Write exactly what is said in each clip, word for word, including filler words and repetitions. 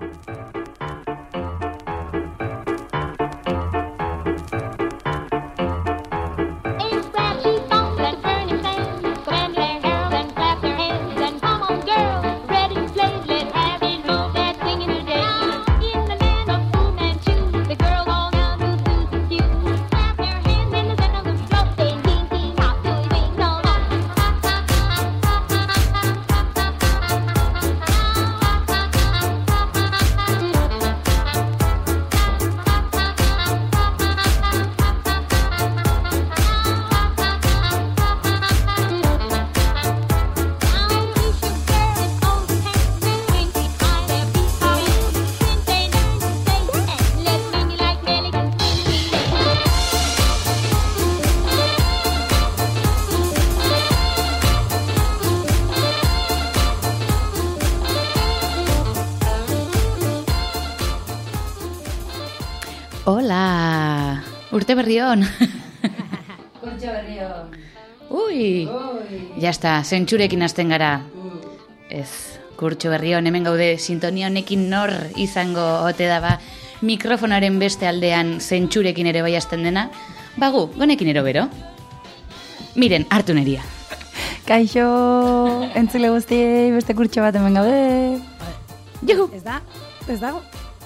Hola, urte berri on. Kurtxo berri on. Ui, ya está, zentsurekin hasten gara. Ez, kurtxo berri on, hemen gaude, sintonia honekin nor izango ote daba mikrofonaren beste aldean zentsurekin ere bai hasten dena. Bagu, gonekin ero bero. Miren, hartu neria. Kaixo, entzule guztiei beste kurtxo bat hemen gaude. Juhu. Ez da, ez dago.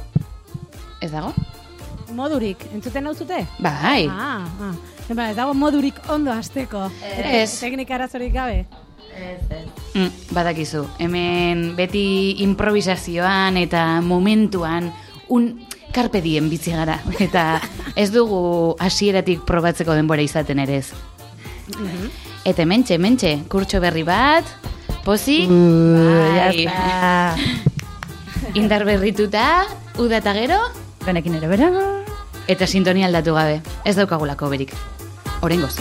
Ez dago? Modurik, entzuten hau zute? Bai. Ah, ah. Ba, ez dago modurik ondo hasteko. Ez. Teknika arazorik gabe. Ez, ez. Mm, badakizu, hemen beti improvisazioan eta momentuan un carpe diem bizi gara. Eta ez dugu hasieratik probatzeko denbora izaten ere ez. Mhm. Eta mentxe, mentxe, kurtxo berri bat, pozik, Uh, bai. jazta. Indar berrituta, uda eta gero, Gonekin ere bera. eta sintonia aldatu gabe. Ez daukagulako berik. Oraingoz.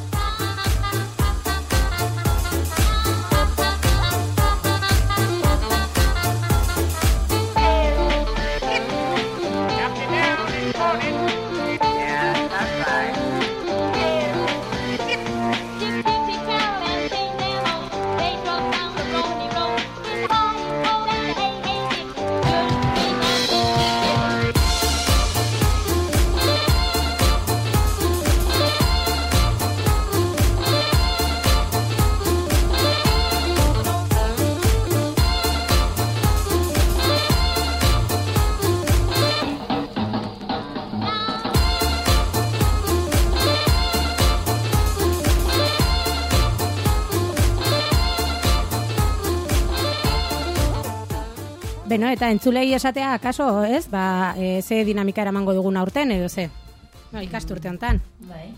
Beno, eta entzulei esatea, akaso, ez? Ba, e, ze dinamika eramango dugun aurten, edo ze? No, ikasturte hontan. Bai.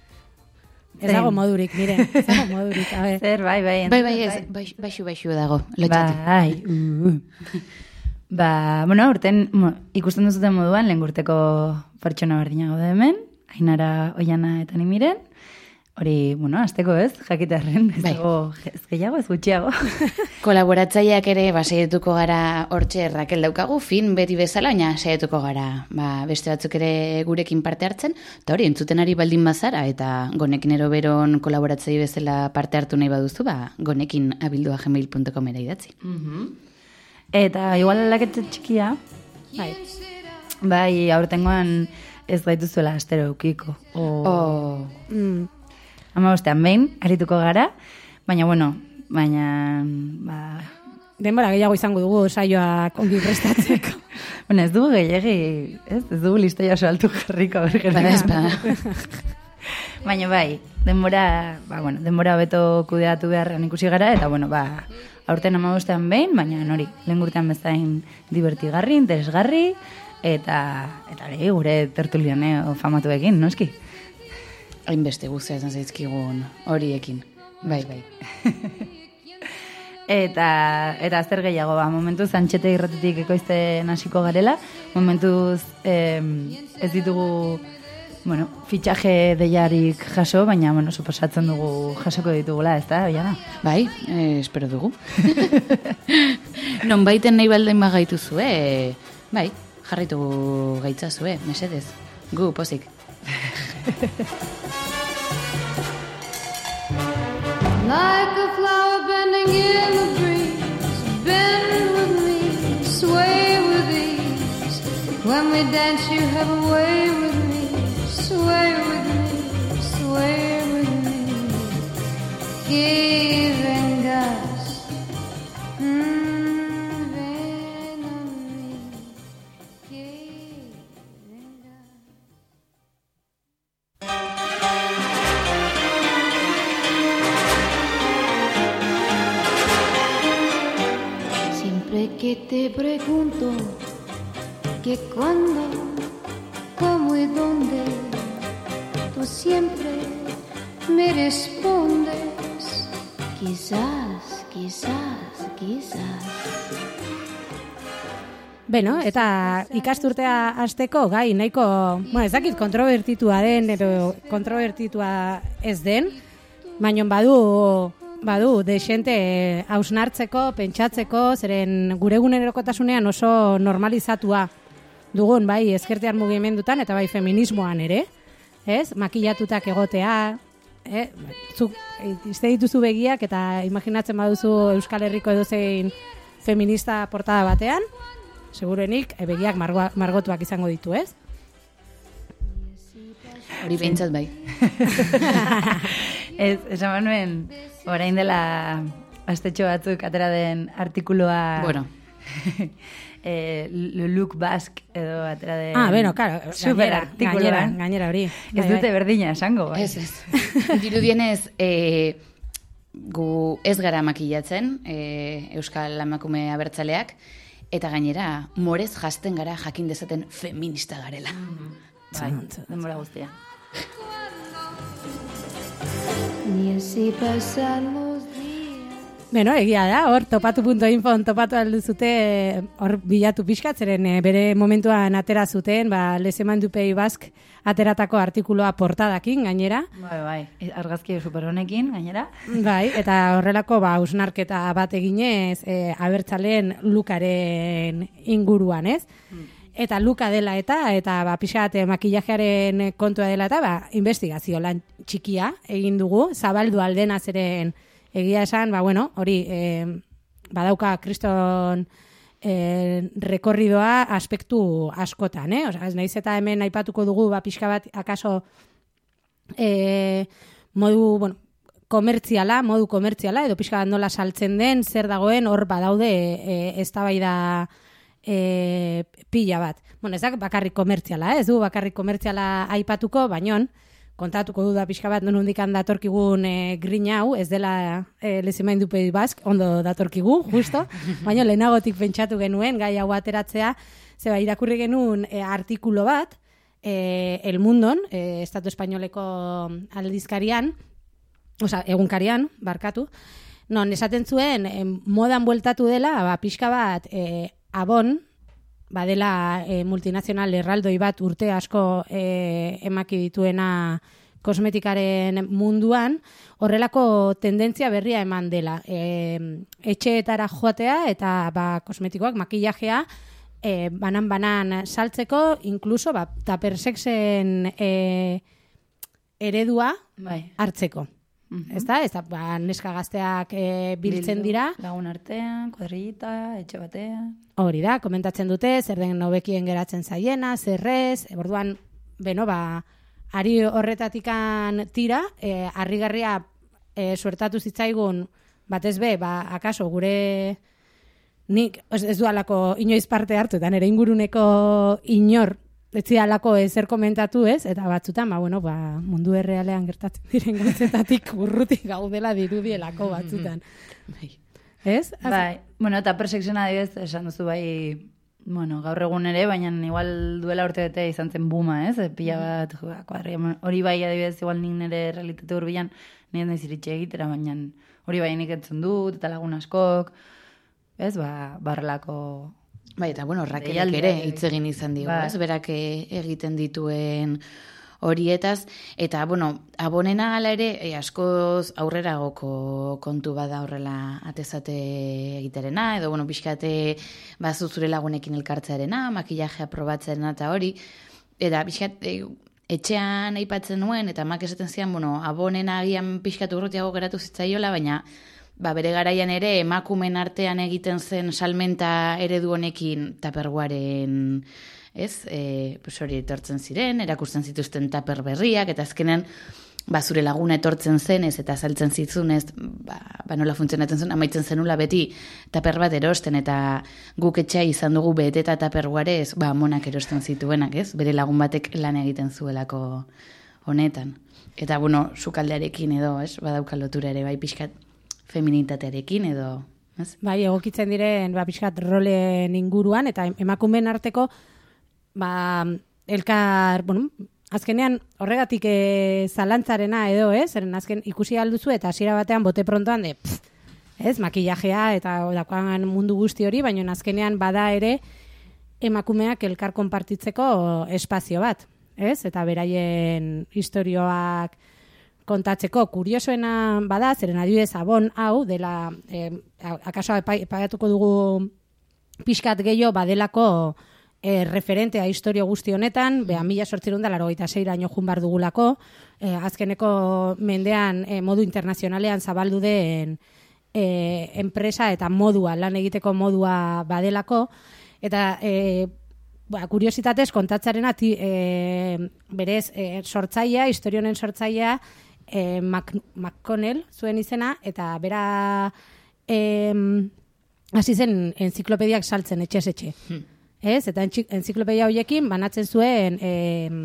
Ez dago modurik, mire. Ez dago modurik, a ber. Zer, bai, bai. Bai, bai, ez, baixu, baixu, baixu dago, lotxati. Bai, uh. Ba, bueno, urten mo, ikusten duzuten moduan, lehen urteko pertsona berdina gaude hemen, Ainara, Oiana eta ni miren. Hori, bueno, azteko ez, jakitarren, ez Bai. dago, ez gehiago, ez gutxiago. Kolaboratzaileak ere, ba, saietuko gara hortxe Rakel daukagu, fin beti bezala, baina saietuko gara, ba, beste batzuk ere gurekin parte hartzen, eta hori, entzuten ari baldin bazara, eta gonekin ero beron kolaboratzaile bezala parte hartu nahi baduzu, ba, gonekin abildua gmail punto com era idatzi. Eta igual aldaketa txikia, Bai. bai, aurtengoan ez gaituzuela astero eukiko. O, Oh. Mm. ama bostean behin, arituko gara, baina, bueno, baina, ba, Denbora gehiago izango dugu saioak ongi prestatzeko. bueno, ez dugu gehiagi, ez, ez dugu listoia oso altu jarriko. Bada ez, bada. Baina bai, denbora, ba, bueno, denbora beto kudeatu beharrean ikusi gara, eta bueno, ba, aurten amabostean behin, baina hori, lehen urtean bezain divertigarri, interesgarri, eta, eta hori, gure tertulianeo famatu egin, noski? Hainbeste guztia esan zaizkigun horiekin. Bai, bai. Eta, eta zer gehiago, ba, momentuz antxete irratetik ekoizten hasiko garela, momentuz em, ez ditugu, bueno, fitxaje deiarik jaso, baina, bueno, suposatzen dugu jasoko ditugula, ez da, Oiana? Bai, eh, espero dugu. Non baiten nahi balden bagaitu zue, bai, jarraitu gaitza zue, mesedez. Gu, pozik. Like a flower bending in the breeze, bend with me, sway with the When we dance, you have a way with me. Sway with me, sway with me. Que vengas, mm, ven a mí. Que vengas. Siempre que te pregunto que cuándo, cómo y dónde, tú siempre me respondes, quizás, quizás, quizás. Beno, eta ikasturtea hasteko gai nahiko, bueno, ez dakit kontrobertitua den edo kontrobertitua ez den, baina badu badu desente hausnartzeko, pentsatzeko, zeren gure egunerokotasunean oso normalizatua dugun, bai, ezkertean mugimendutan eta bai feminismoan ere, ez? Makillatutak egotea, eh? Zuk izte dituzu begiak eta imaginatzen baduzu Euskal Herriko edozein feminista portada batean, segurenik begiak margoa, margotuak izango ditu, ez? Hori behintzat bai. Ez, esan nuen, orain dela astetxo batzuk atera den artikuloa... Bueno. eh, Look Basque edo atera den... Ah, bueno, claro, super gainera, gainera, gainera hori. Ez dute berdina esango, bai. Ez, ez. Dirudienez, eh, gu ez gara makillatzen, eh, Euskal emakume abertzaleak, eta gainera, morez jasten gara jakin dezaten feminista garela. Bai, denbora guztia. Ni así pasan los días. Beno, egia da, hor topatu punto info topatu alduzute, hor bilatu pixkatzeren, bere momentuan atera zuten, ba, lezeman dupei bask ateratako artikuloa portadakin, gainera. Bai, bai, argazki super honekin, gainera. Bai, eta horrelako, ba, usnarketa bat eginez, e, abertzaleen lukaren inguruan, ez? Mm. Eta luka dela eta, eta ba, pixat makillajearen kontua dela eta, ba, investigazio lan txikia egin dugu, zabaldu aldena zeren egia esan, ba, bueno, hori, e, badauka kriston e, rekorridoa aspektu askotan, eh? Osa, ez naiz eta hemen aipatuko dugu, ba, pixka bat, akaso, e, modu, bueno, komertziala, modu komertziala, edo pixka bat nola saltzen den, zer dagoen, hor badaude e, eztabaida E, pila bat. Bueno, ez da bakarrik komertziala, ez du bakarrik komertziala aipatuko, bainon, kontatuko du da pixka bat nondikan datorkigun e, grin hau, ez dela e, lezimain dupei bask, ondo datorkigu, justo, baina lehenagotik pentsatu genuen, gai hau ateratzea, zeba irakurri genuen e, artikulo bat, e, El Mundon, e, Estatu Espainoleko aldizkarian, oza, egunkarian, barkatu, non, esaten zuen, e, modan bueltatu dela, ba, pixka bat, e, Abon, badela e, multinazional erraldoi bat urte asko e, emaki dituena kosmetikaren munduan, horrelako tendentzia berria eman dela. E, etxeetara joatea eta ba, kosmetikoak, makillajea, e, banan-banan saltzeko, inkluso ba, tapersexen e, eredua bai. Hartzeko. Uh-huh. Ez da, ez da, ba, neska gazteak e, biltzen Bildu, dira. Lagun artean, kuadrillita, etxe batean. Hori da, komentatzen dute, zer den hobekien geratzen zaiena, zerrez, e, borduan, beno, ba, ari horretatikan tira, e, harrigarria e, suertatu zitzaigun, batez be, ba, akaso, gure nik, ez dualako inoiz parte hartu, eta nire inguruneko inor, etzi alako ezer komentatu, ez? Eta batzutan, ba, bueno, ba, mundu errealean gertatzen diren gauzetatik urrutik gaudela dirudielako batzutan. Ez? Bai, bueno, eta persekziona adibidez, esan duzu bai, bueno, gaur egun ere, baina igual duela urte bete izan zen buma, ez? Pila bat, jo, kuadri, hori bai adibidez, igual nik nire realitate urbilan, nire naiz iritxe egitera, baina hori bai nik entzun dut, eta lagun askok, ez, ba, barrelako... Bai, eta bueno, Rakelek ere hitz egin izan digu, ba. Ez, berak egiten dituen horietaz, eta bueno, abonena hala ere, e, askoz aurreragoko kontu bada horrela atezate egiterena, edo bueno, pixkate bazu zure lagunekin elkartzearena, makillajea probatzarena eta hori, eta pixkat, e, etxean aipatzen nuen, eta mak esaten zian, bueno, abonena agian pixkatu urrutiago geratu zitzaiola, baina ba, bere garaian ere emakumen artean egiten zen salmenta eredu honekin Tupperwareen ez, e, pues hori etortzen ziren, erakusten zituzten taper berriak, eta azkenean, ba, zure laguna etortzen zenez eta saltzen zitzunez, ba, ba nola funtzionatzen zen, amaitzen zenula beti taper bat erosten, eta guk etxea izan dugu bete eta taper guarez, ba, amonak erosten zituenak, ez? Bere lagun batek lan egiten zuelako honetan. Eta, bueno, sukaldearekin edo, ez? Badauka lotura ere, bai, pixkat feminitatearekin edo, ez? Bai, egokitzen diren, ba, pixkat rolen inguruan, eta emakumeen arteko, ba, elkar, bueno, azkenean horregatik e, zalantzarena edo, ez? Zeren azken ikusi alduzu eta hasiera batean bote prontoan de, pff, ez? Makillajea eta dakoan mundu guzti hori, baina azkenean bada ere emakumeak elkar konpartitzeko espazio bat, ez? Eta beraien istorioak kontatzeko kuriosoena bada, zeren adibidez abon hau dela, eh, akaso pagatuko dugu pixkat gehiago badelako e, referentea historio guzti honetan, beha mila sortzirun da laro gaita seiraino jun bar dugulako, e, azkeneko mendean e, modu internazionalean zabaldu den e, enpresa eta modua, lan egiteko modua badelako, eta e, ba, kuriositatez kontatzarena ti, e, berez e, sortzailea, historionen sortzailea, e, Mac, McConnell zuen izena, eta bera e, hasi zen enziklopediak saltzen etxez etxe. Hmm. Ez? Eta enziklopedia horiekin banatzen zuen e,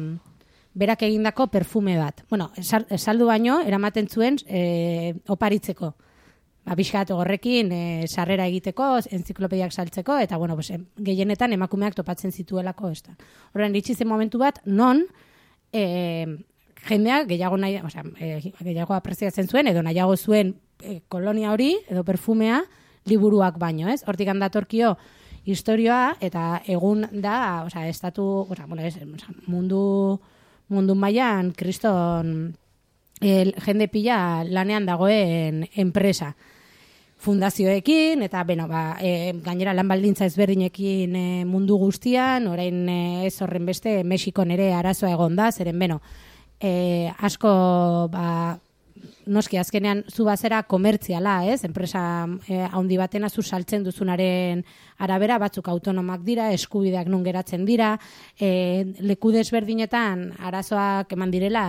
berak egindako perfume bat. Bueno, saldu baino, eramaten zuen e, oparitzeko. Ba, bizkat horrekin e, sarrera egiteko, enziklopediak saltzeko, eta bueno, pues, gehienetan emakumeak topatzen zituelako. Horren, iritsi zen momentu bat, non e, jendeak gehiago, nahi, osea, e, gehiago apreziatzen zuen, edo nahiago zuen e, kolonia hori, edo perfumea, liburuak baino, ez? Hortik handatorkio historioa, eta egun da, osea, estatu, osea, bueno, es, osea, mundu, mundu mailan kriston el, jende pila lanean dagoen enpresa. Fundazioekin, eta, beno, ba, e, gainera lan baldintza ezberdinekin e, mundu guztian, orain e, ez horren beste, Mexikon ere arazoa egon da, zeren, beno, e, asko, ba, noski azkenean zu bazera komertziala, ez? Enpresa eh, handi batena zu saltzen duzunaren arabera, batzuk autonomak dira, eskubideak nun geratzen dira, eh, leku desberdinetan arazoak eman direla,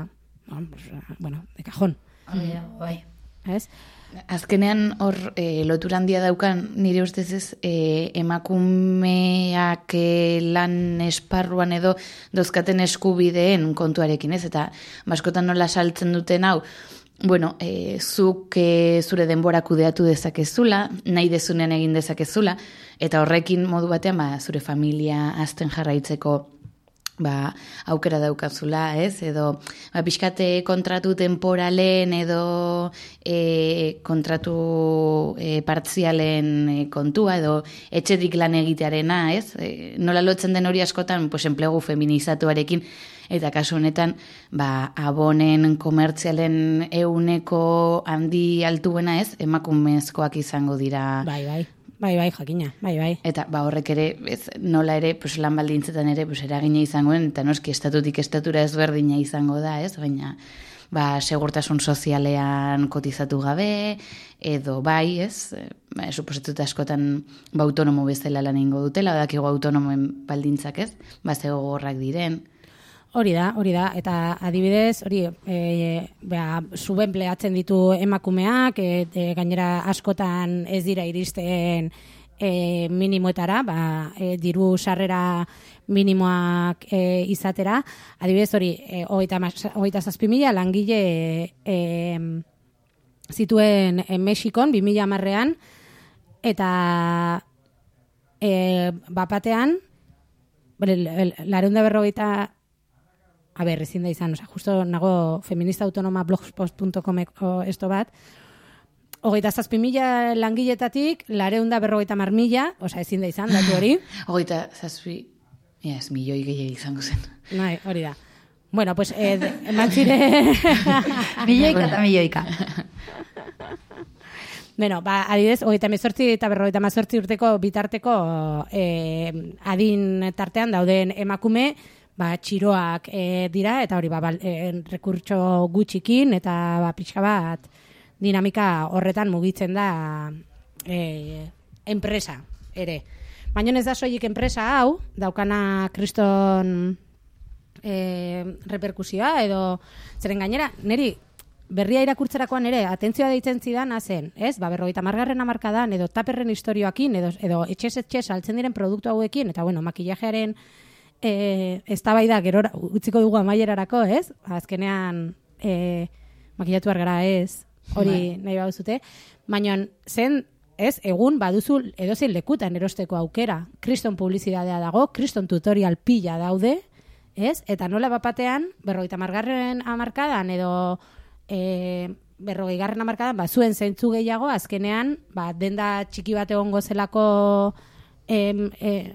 bueno, de cajón. Bai. Ez? Azkenean hor e, lotura handia daukan nire ustez ez e, emakumeak e, lan esparruan edo dozkaten eskubideen kontuarekin, ez? Eta baskotan nola saltzen duten hau, bueno, e, zuk e, zure denbora kudeatu dezakezula, nahi dezunean egin dezakezula, eta horrekin modu batean ba, zure familia azten jarraitzeko ba, aukera daukazula, ez? Edo, ba, pixkate kontratu temporalen edo e, kontratu e, partzialen e, kontua edo etxetik lan egitearena, ez? E, nola lotzen den hori askotan, pues, enplegu feminizatuarekin, eta kasu honetan, ba, abonen komertzialen euneko handi altuena, ez? Emakumezkoak izango dira. Bai, bai. Bai, bai, jakina, bai, bai. Eta ba horrek ere, ez, nola ere, pues, lan baldintzetan ere, pues, eragina izangoen, eta noski estatutik estatura ezberdina izango da, ez? Baina, ba, segurtasun sozialean kotizatu gabe, edo bai, ez? Ba, suposatut askotan, ba, autonomo bezala lan egingo dutela, dakigu autonomoen baldintzak, ez? Ba, ze gogorrak diren. Hori da, hori da, eta adibidez, hori, e, bea, subempleatzen ditu emakumeak, e, e, gainera askotan ez dira iristen e, minimoetara, ba, e, diru sarrera minimoak e, izatera. Adibidez, hori, e, hogeita zazpi mila langile e, zituen e, Mexikon, bi mila hamarrean, eta e, bapatean, lareunda berrogeita A ber, ezin da izan, oza, justo nago feminista autonoma blogspot punto comeko esto bat, hogeita zazpi mila langiletatik, lareunda berrogeita mar mila, oza, ezin da izan, datu hori. Hogeita zazpi, ja, ez milioi gehiago izango zen. Nahi, hori da. Bueno, pues, eh, eman zire... Milioika eta milioika. Bueno, ba, adibidez, hogeita mezortzi eta berrogeita mazortzi urteko bitarteko eh, adin tartean dauden emakume, ba, txiroak e, dira, eta hori, ba, ba e, rekurtso gutxikin, eta ba, pixka bat dinamika horretan mugitzen da e, enpresa, ere. Baina ez da soilik enpresa hau, daukana kriston e, reperkusioa, edo zeren gainera, niri berria irakurtzerakoan ere, atentzioa deitzen zidana zen, ez? Ba, berrogeita hamargarren hamarkadan, edo taperren istorioakin, edo, edo etxez etxe saltzen diren produktu hauekin, eta bueno, makillajearen e, eztabaida gerora utziko dugu amaierarako, ez? Azkenean e, makillatu behar gara ez, hori nahi bauzute, baina zen, ez, egun baduzu edozein lekutan erosteko aukera, kriston publizidadea dago, kriston tutorial pila daude, ez? Eta nola bapatean, berrogeita hamargarren hamarkadan, edo E, berrogei garren hamarkadan, ba, zuen zeintzu gehiago, azkenean, ba, denda txiki bat egongo zelako em, e,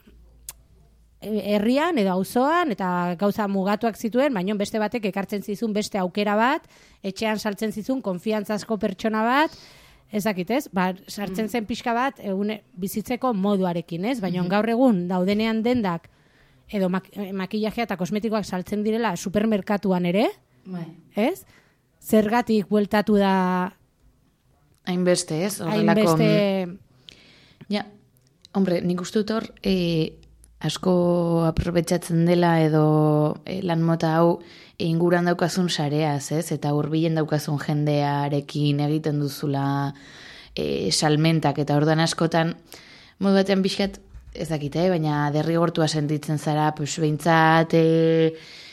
herrian edo auzoan eta gauza mugatuak zituen, baina beste batek ekartzen zizun beste aukera bat, etxean saltzen zizun konfiantzazko pertsona bat, ez dakit, ez? Ba, sartzen zen pixka bat egune, bizitzeko moduarekin, ez? Baina mm-hmm. gaur egun daudenean dendak edo mak makillajea eta kosmetikoak saltzen direla supermerkatuan ere, bai. Ez? Zergatik bueltatu da hainbeste, ez? Horrelako... Hainbeste... Ja, hombre, nik uste dut hor e, asko aprobetxatzen dela edo e, lan mota hau inguran daukazun sareaz, ez? Eta hurbilen daukazun jendearekin egiten duzula e, salmentak, eta ordan askotan modu batean pixkat, ez dakite, eh? Baina derrigortua sentitzen zara, pues, behintzat... E,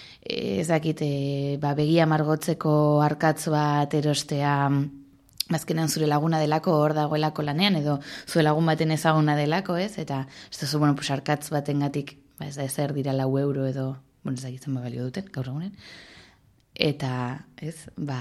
ez dakite, ba, begia margotzeko arkatz bat erostea azkenean zure laguna delako hor dagoelako lanean, edo zure lagun baten ezaguna delako, ez? Eta ez da zu, bueno, pues, arkatz batengatik, ba, ez da ezer dira lau euro edo, bueno, ez dakitzen ba balio duten, gaur egunen. Eta, ez, ba,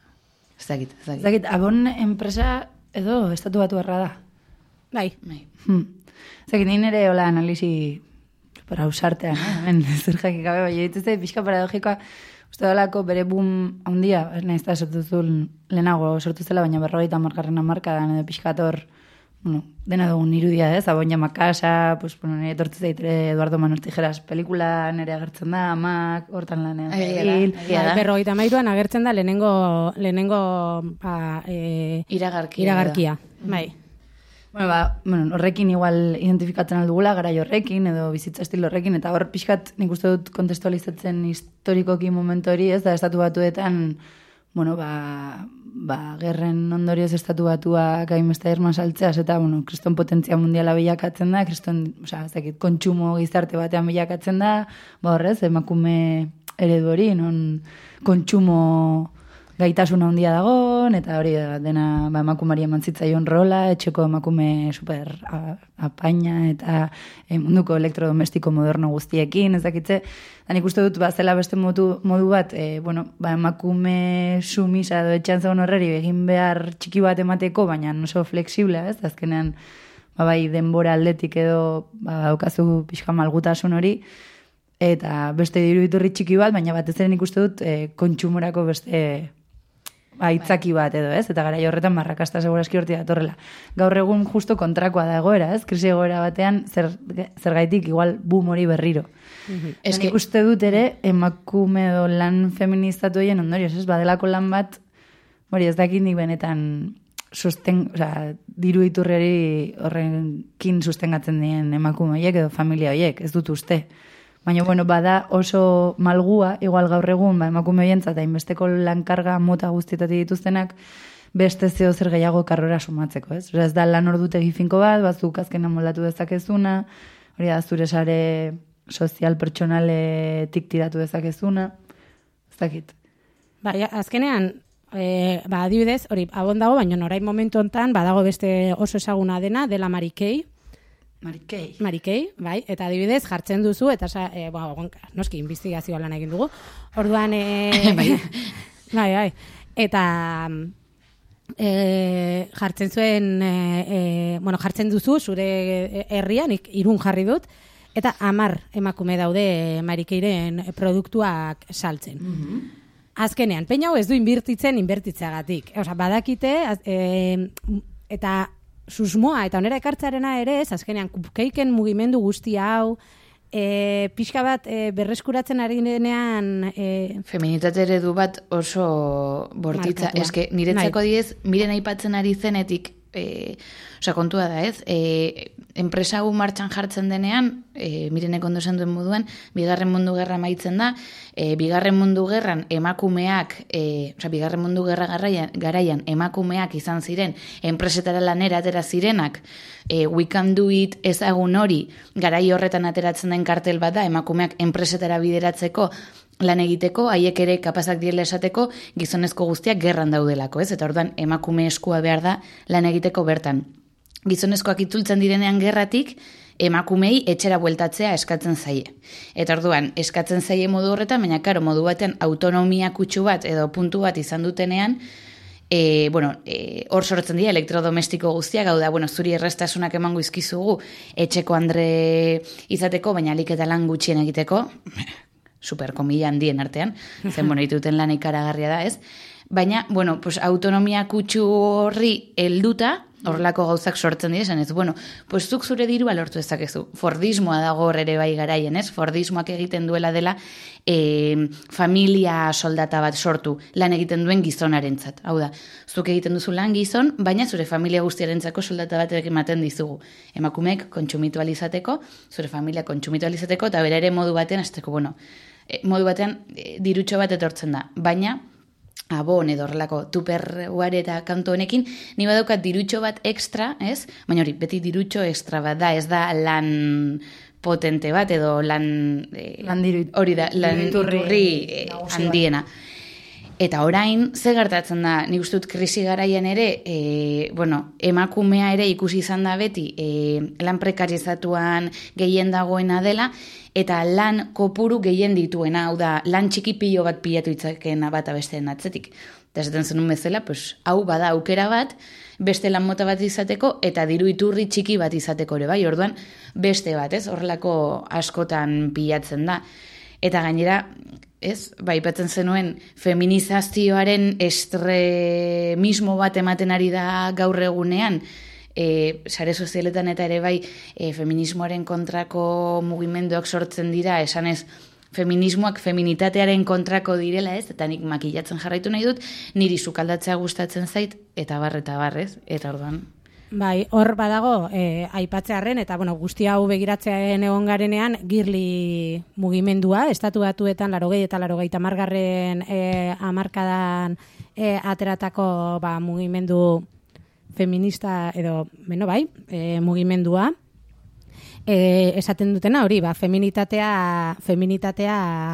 ez dakit, ez dakit. Ez dakit, abon enpresa edo estatu batu erra da. Bai. Bai. Hmm. Ez dakit, nire ere hola analisi para usartean, eh? Hemen, zer jakik gabe, bai, dituzte, pixka paradogikoa, uste dalako bere boom handia, nahiz da sortu zuen lehenago sortu zela, baina berrogeita hamargarren hamarkadan edo pixkator, bueno, dena dugun irudia, ez, Abon llama casa, pues, bueno, nire etortze zaitre Eduardo Manos Tijeras pelikula, nire agertzen da, amak, hortan lanean. Hil, berrogeita hamairuan agertzen da lehenengo, lehenengo ba, e, iragarkia. Iragarkia, bai. Bueno, ba, bueno, horrekin igual identifikatzen aldugula, garai horrekin, edo bizitza estilo horrekin, eta hor pixkat nik uste dut kontestualizatzen historikoki momentu hori, ez da, estatu batuetan, bueno, ba, ba, gerren ondorioz estatu batuak hainbeste herman saltzeaz, eta, bueno, kriston potentzia mundiala bilakatzen da, kriston, osea, ez dakit, kontsumo gizarte batean bilakatzen da, ba horrez, emakume eredu hori, non kontsumo gaitasuna handia dagoen, eta hori dena ba, emakumari eman zitzaion rola, etxeko emakume super a, apaina, eta e, munduko elektrodomestiko moderno guztiekin, ez dakitze. Da nik uste dut, ba, zela beste modu, modu bat, e, bueno, ba, emakume sumisa edo etxan zagon horreri egin behar txiki bat emateko, baina oso flexiblea, ez? Azkenean, ba, bai, denbora aldetik edo ba, daukazu pixka malgutasun hori, eta beste diru iturri txiki bat, baina batez ere nik uste dut, e, kontsumorako beste... aitzaki bat edo, ez? Eta garai horretan marrakasta segurazki horti datorrela. Gaur egun justo kontrakoa da egoera, ez? Krisi egoera batean zer, zergaitik igual boom hori berriro. Mm-hmm. Nik uste dut ere emakume edo lan feministatu egin ondorioz, ez? Badelako lan bat, hori ez dakit nik benetan susten, osea, diru iturri horrekin sustengatzen dien emakume horiek edo familia horiek, ez dut uste. Baina, bueno, bada oso malgua, igual gaur egun, ba, emakume horientzat, hainbesteko lankarga mota guztietatik dituztenak, beste zeo zer gehiago karrora sumatzeko, ez? Osea, ez da lan ordutegi finko bat, bazuk azkena moldatu dezakezuna, hori da, zure sare sozial pertsonaletik tiratu dezakezuna, ez dakit. Ba, ja, azkenean, e, ba, adibidez, hori, abon dago, baina orain momentu hontan, badago beste oso ezaguna dena, dela Mary Kay, Mary Kay. Mary Kay, bai, eta adibidez jartzen duzu, eta e, ba, noski, investigazioa lan egin dugu. Orduan, e, bai, bai, bai, eta e, jartzen zuen, e, e, bueno, jartzen duzu, zure herrian, irun jarri dut, eta hamar emakume daude Mary Kayren produktuak saltzen. Mm-hmm. Azkenean, peina hau ez du inbertitzen inbertitzeagatik. Osea, badakite, e, eta susmoa eta onera ekartzarena ere ez, azkenean cupcakeen mugimendu guzti hau, e, pixka bat e, berreskuratzen ari denean... E, feminitate eredu bat oso bortitza. Eske, niretzako diez, miren aipatzen ari zenetik E, Osa, kontua da, ez? E, enpresa hau martxan jartzen denean, e, mirenek ondo esan duen moduan, bigarren mundu gerra maitzen da, e, bigarren mundu gerran emakumeak, e, osa, bigarren mundu gerra garaian, garaian emakumeak izan ziren, enpresetara lanera atera zirenak, e, we can do it ezagun hori, garai horretan ateratzen den kartel bat da, emakumeak enpresetara bideratzeko, lan egiteko, haiek ere kapazak direla esateko, gizonezko guztiak gerran daudelako, ez? Eta orduan emakume eskua behar da lan egiteko bertan. Gizonezkoak itzultzen direnean gerratik, emakumei etxera bueltatzea eskatzen zaie. Eta orduan, eskatzen zaie modu horretan, baina karo, modu batean autonomia kutsu bat edo puntu bat izan dutenean, e, bueno, e, hor sortzen dira elektrodomestiko guztiak, hau da, bueno, zuri errestasunak emango izkizugu etxeko andre izateko, baina alik eta lan gutxien egiteko, super komila handien artean, zen bueno, dituten lan ikaragarria da, ez? Baina, bueno, pues autonomia kutsu horri helduta, horrelako gauzak sortzen dira, esan ez, bueno, pues zuk zure dirua lortu ezakezu. Fordismoa dago hor ere bai garaien, ez? Fordismoak egiten duela dela e, familia soldata bat sortu, lan egiten duen gizonarentzat. Hau da, zuk egiten duzu lan gizon, baina zure familia guztiarentzako soldata bat ematen dizugu. Emakumeek kontsumitu alizateko, zure familia kontsumitu alizateko, eta bera ere modu batean, azteko, bueno, e, modu batean e, dirutxo bat etortzen da. Baina, abon edo horrelako tuperware eta kanto honekin, ni badaukat dirutxo bat extra, ez? Baina hori, beti dirutxo extra bat da, ez da lan potente bat edo lan... Eh, lan dirut, hori da, lan iturri eh, handiena. Eta orain, ze gertatzen da, nik uste dut krisi garaian ere, e, bueno, emakumea ere ikusi izan da beti, e, lan prekarizatuan gehien dagoena dela, eta lan kopuru gehien dituena, hau da, lan txiki pilo bat pilatu itzakeena bat abesteen atzetik. Eta esaten zenun bezala, pues, hau bada aukera bat, beste lan mota bat izateko, eta diru iturri txiki bat izateko ere, bai, orduan, beste bat, ez, horrelako askotan pilatzen da. Eta gainera, ez, bai, batzen zenuen, feminizazioaren estremismo bat ematen ari da gaur egunean, e, sare sozialetan eta ere bai, e, feminismoaren kontrako mugimenduak sortzen dira, esanez, feminismoak feminitatearen kontrako direla, ez, eta nik makillatzen jarraitu nahi dut, niri sukaldatzea gustatzen zait, eta bar, eta bar, ez, eta orduan. Bai, hor badago, eh, aipatzearren, eta bueno, guzti hau begiratzean egon garenean, girli mugimendua, estatu batuetan larogei eta larogeita hamargarren eh, hamarkadan eh, ateratako ba, mugimendu feminista edo, beno bai, eh, mugimendua, eh, esaten dutena hori, ba, feminitatea, feminitatea,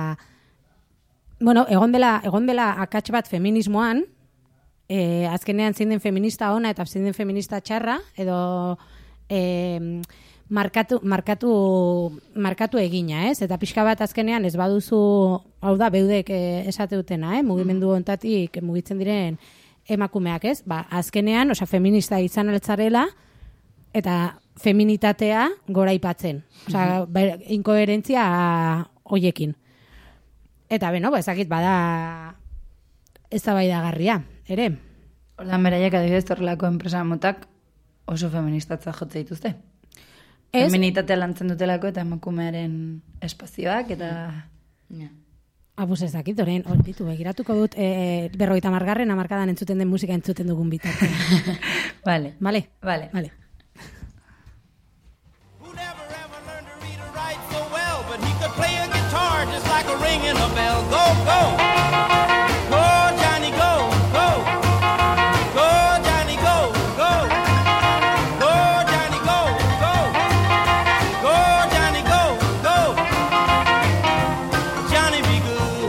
bueno, egon dela, egon dela akats bat feminismoan, E, azkenean zein den feminista ona eta zein den feminista txarra edo e, markatu, markatu, markatu egina, ez? Eta pixka bat azkenean ez baduzu, hau da, beudek e, esate dutena, eh? Mugimendu ontatik mugitzen diren emakumeak, ez? Ba, azkenean, osea, feminista izan altzarela eta feminitatea gora ipatzen. Osea, mm-hmm. inkoherentzia hoiekin. Eta beno, ba, ezakit bada eztabaidagarria. Ere. Ordan beraiek adibidez horrelako enpresa motak oso feministatza jotze dituzte. Ez? Feminitatea lantzen dutelako eta emakumearen espazioak eta... Ja. Abuz ez dakit, orain, orbitu, begiratuko dut, e, berrogeita hamargarren hamarkadan entzuten den musika entzuten dugun bitartean. Vale. Vale? Vale. Vale. Who never ever learned to read or write so well, but he could play a guitar just like a ring in a bell. Go, go! Go, Johnny, go! Go! Go, Johnny, go! Go! Go, Johnny, go! Go! Go, Johnny, go! Go! Johnny be good.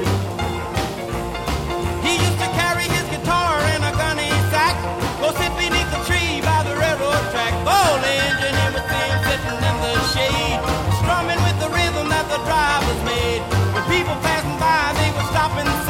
He used to carry his guitar in a gunny sack, go sit beneath the tree by the railroad track. Oh, the engineer was sitting sitting in the shade, strumming with the rhythm that the drivers made. When people passing by, they would stop and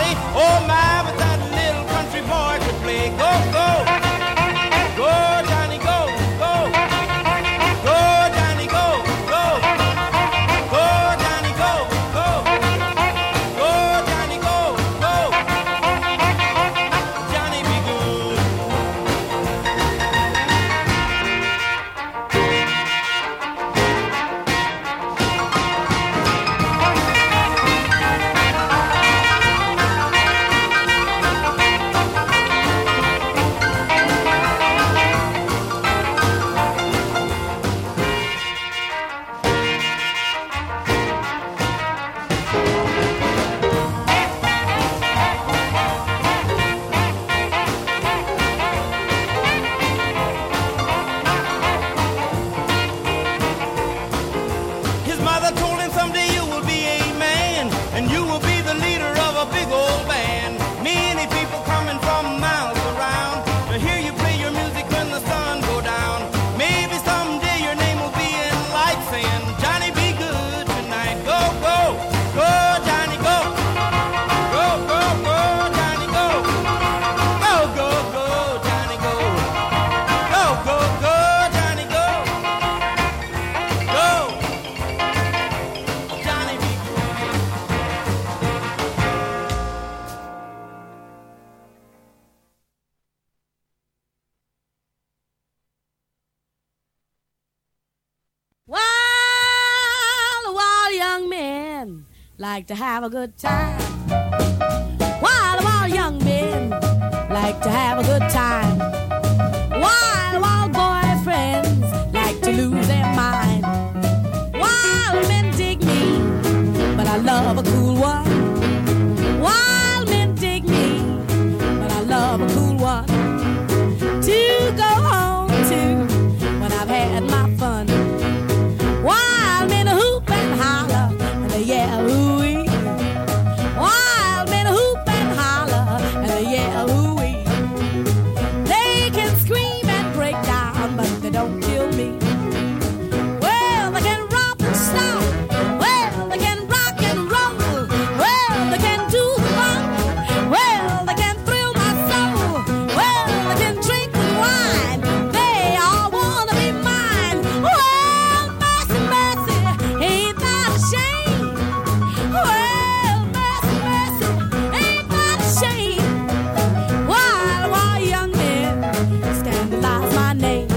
like to have a good time. While all young men like to have a good time. While all boyfriends like to lose their mind. Wild men dig me, but I love a cool one. Wild men dig me, but I love a cool one. To go home to when I've had my fun. Wild men hoop and holler and they yell ooh-wee. Wild men hoop and holler and they yell ooh-wee. They can scream and break down, but they don't kill me. Well, they can romp and stomp. Well, they can rock and roll. Well, they can do the funk. Well, they can thrill my soul. Well, they can drink the wine. They all wanna be mine. Well, mercy, mercy, ain't that a shame? Well, mercy, mercy, ain't that a shame? While, while young men scandalize my name.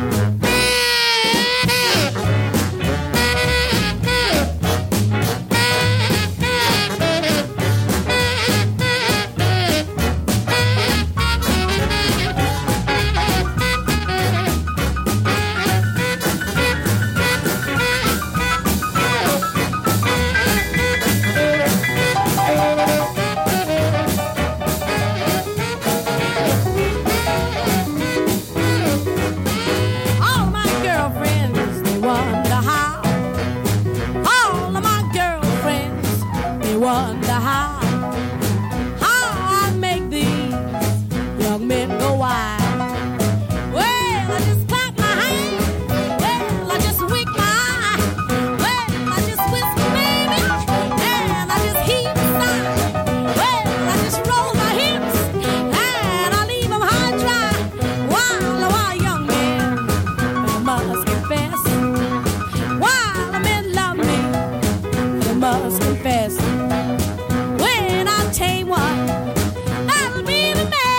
All of my girlfriends, they wonder how. All of my girlfriends, they wonder how. How I make these young men go wild. Well, I just clap my hands. Well, I just wink my eye. Well, I just whisper, baby. And I just heave a sigh. Well, I just roll my hips. And I leave them high and dry. While, while young men, they must confess. While men love me, they must confess. When I tame one, that'll be the best.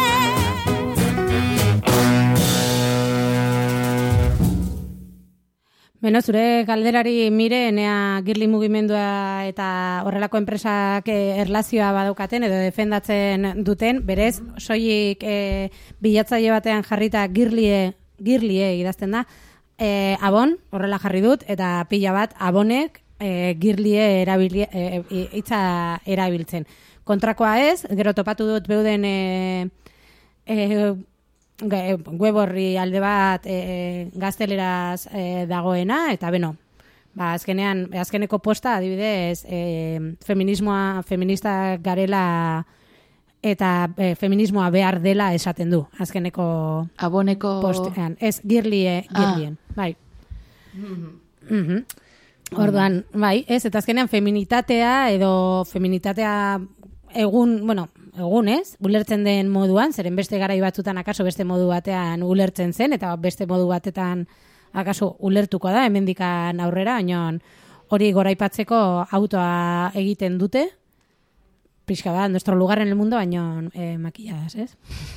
Beno, zure galderari mire, enea girli mugimendua eta horrelako enpresak eh, erlazioa badaukaten edo defendatzen duten, berez, soilik eh, bilatzaile batean jarrita girlie, girlie idazten da, eh, abon, horrela jarri dut, eta pila bat abonek eh, girlie erabili, eh, hitza erabiltzen. Kontrakoa ez, gero topatu dut beuden eh, eh, ge- web horri alde bat e, gazteleraz e, dagoena, eta beno, ba, azkenean, azkeneko posta adibidez e, feminismoa, feminista garela eta e, feminismoa behar dela esaten du, azkeneko Aboneko... postean. Ez, girlie, girlien, bai. Mhm. Orduan, bai, ez, eta azkenean feminitatea edo feminitatea egun, bueno, egun ez, ulertzen den moduan, zeren beste garai batzutan akaso beste modu batean ulertzen zen, eta beste modu batetan akaso ulertuko da, hemendikan aurrera, baina hori goraipatzeko autoa egiten dute, pixka bat, nuestro lugar en el mundo, baina eh, maquilladas, ez?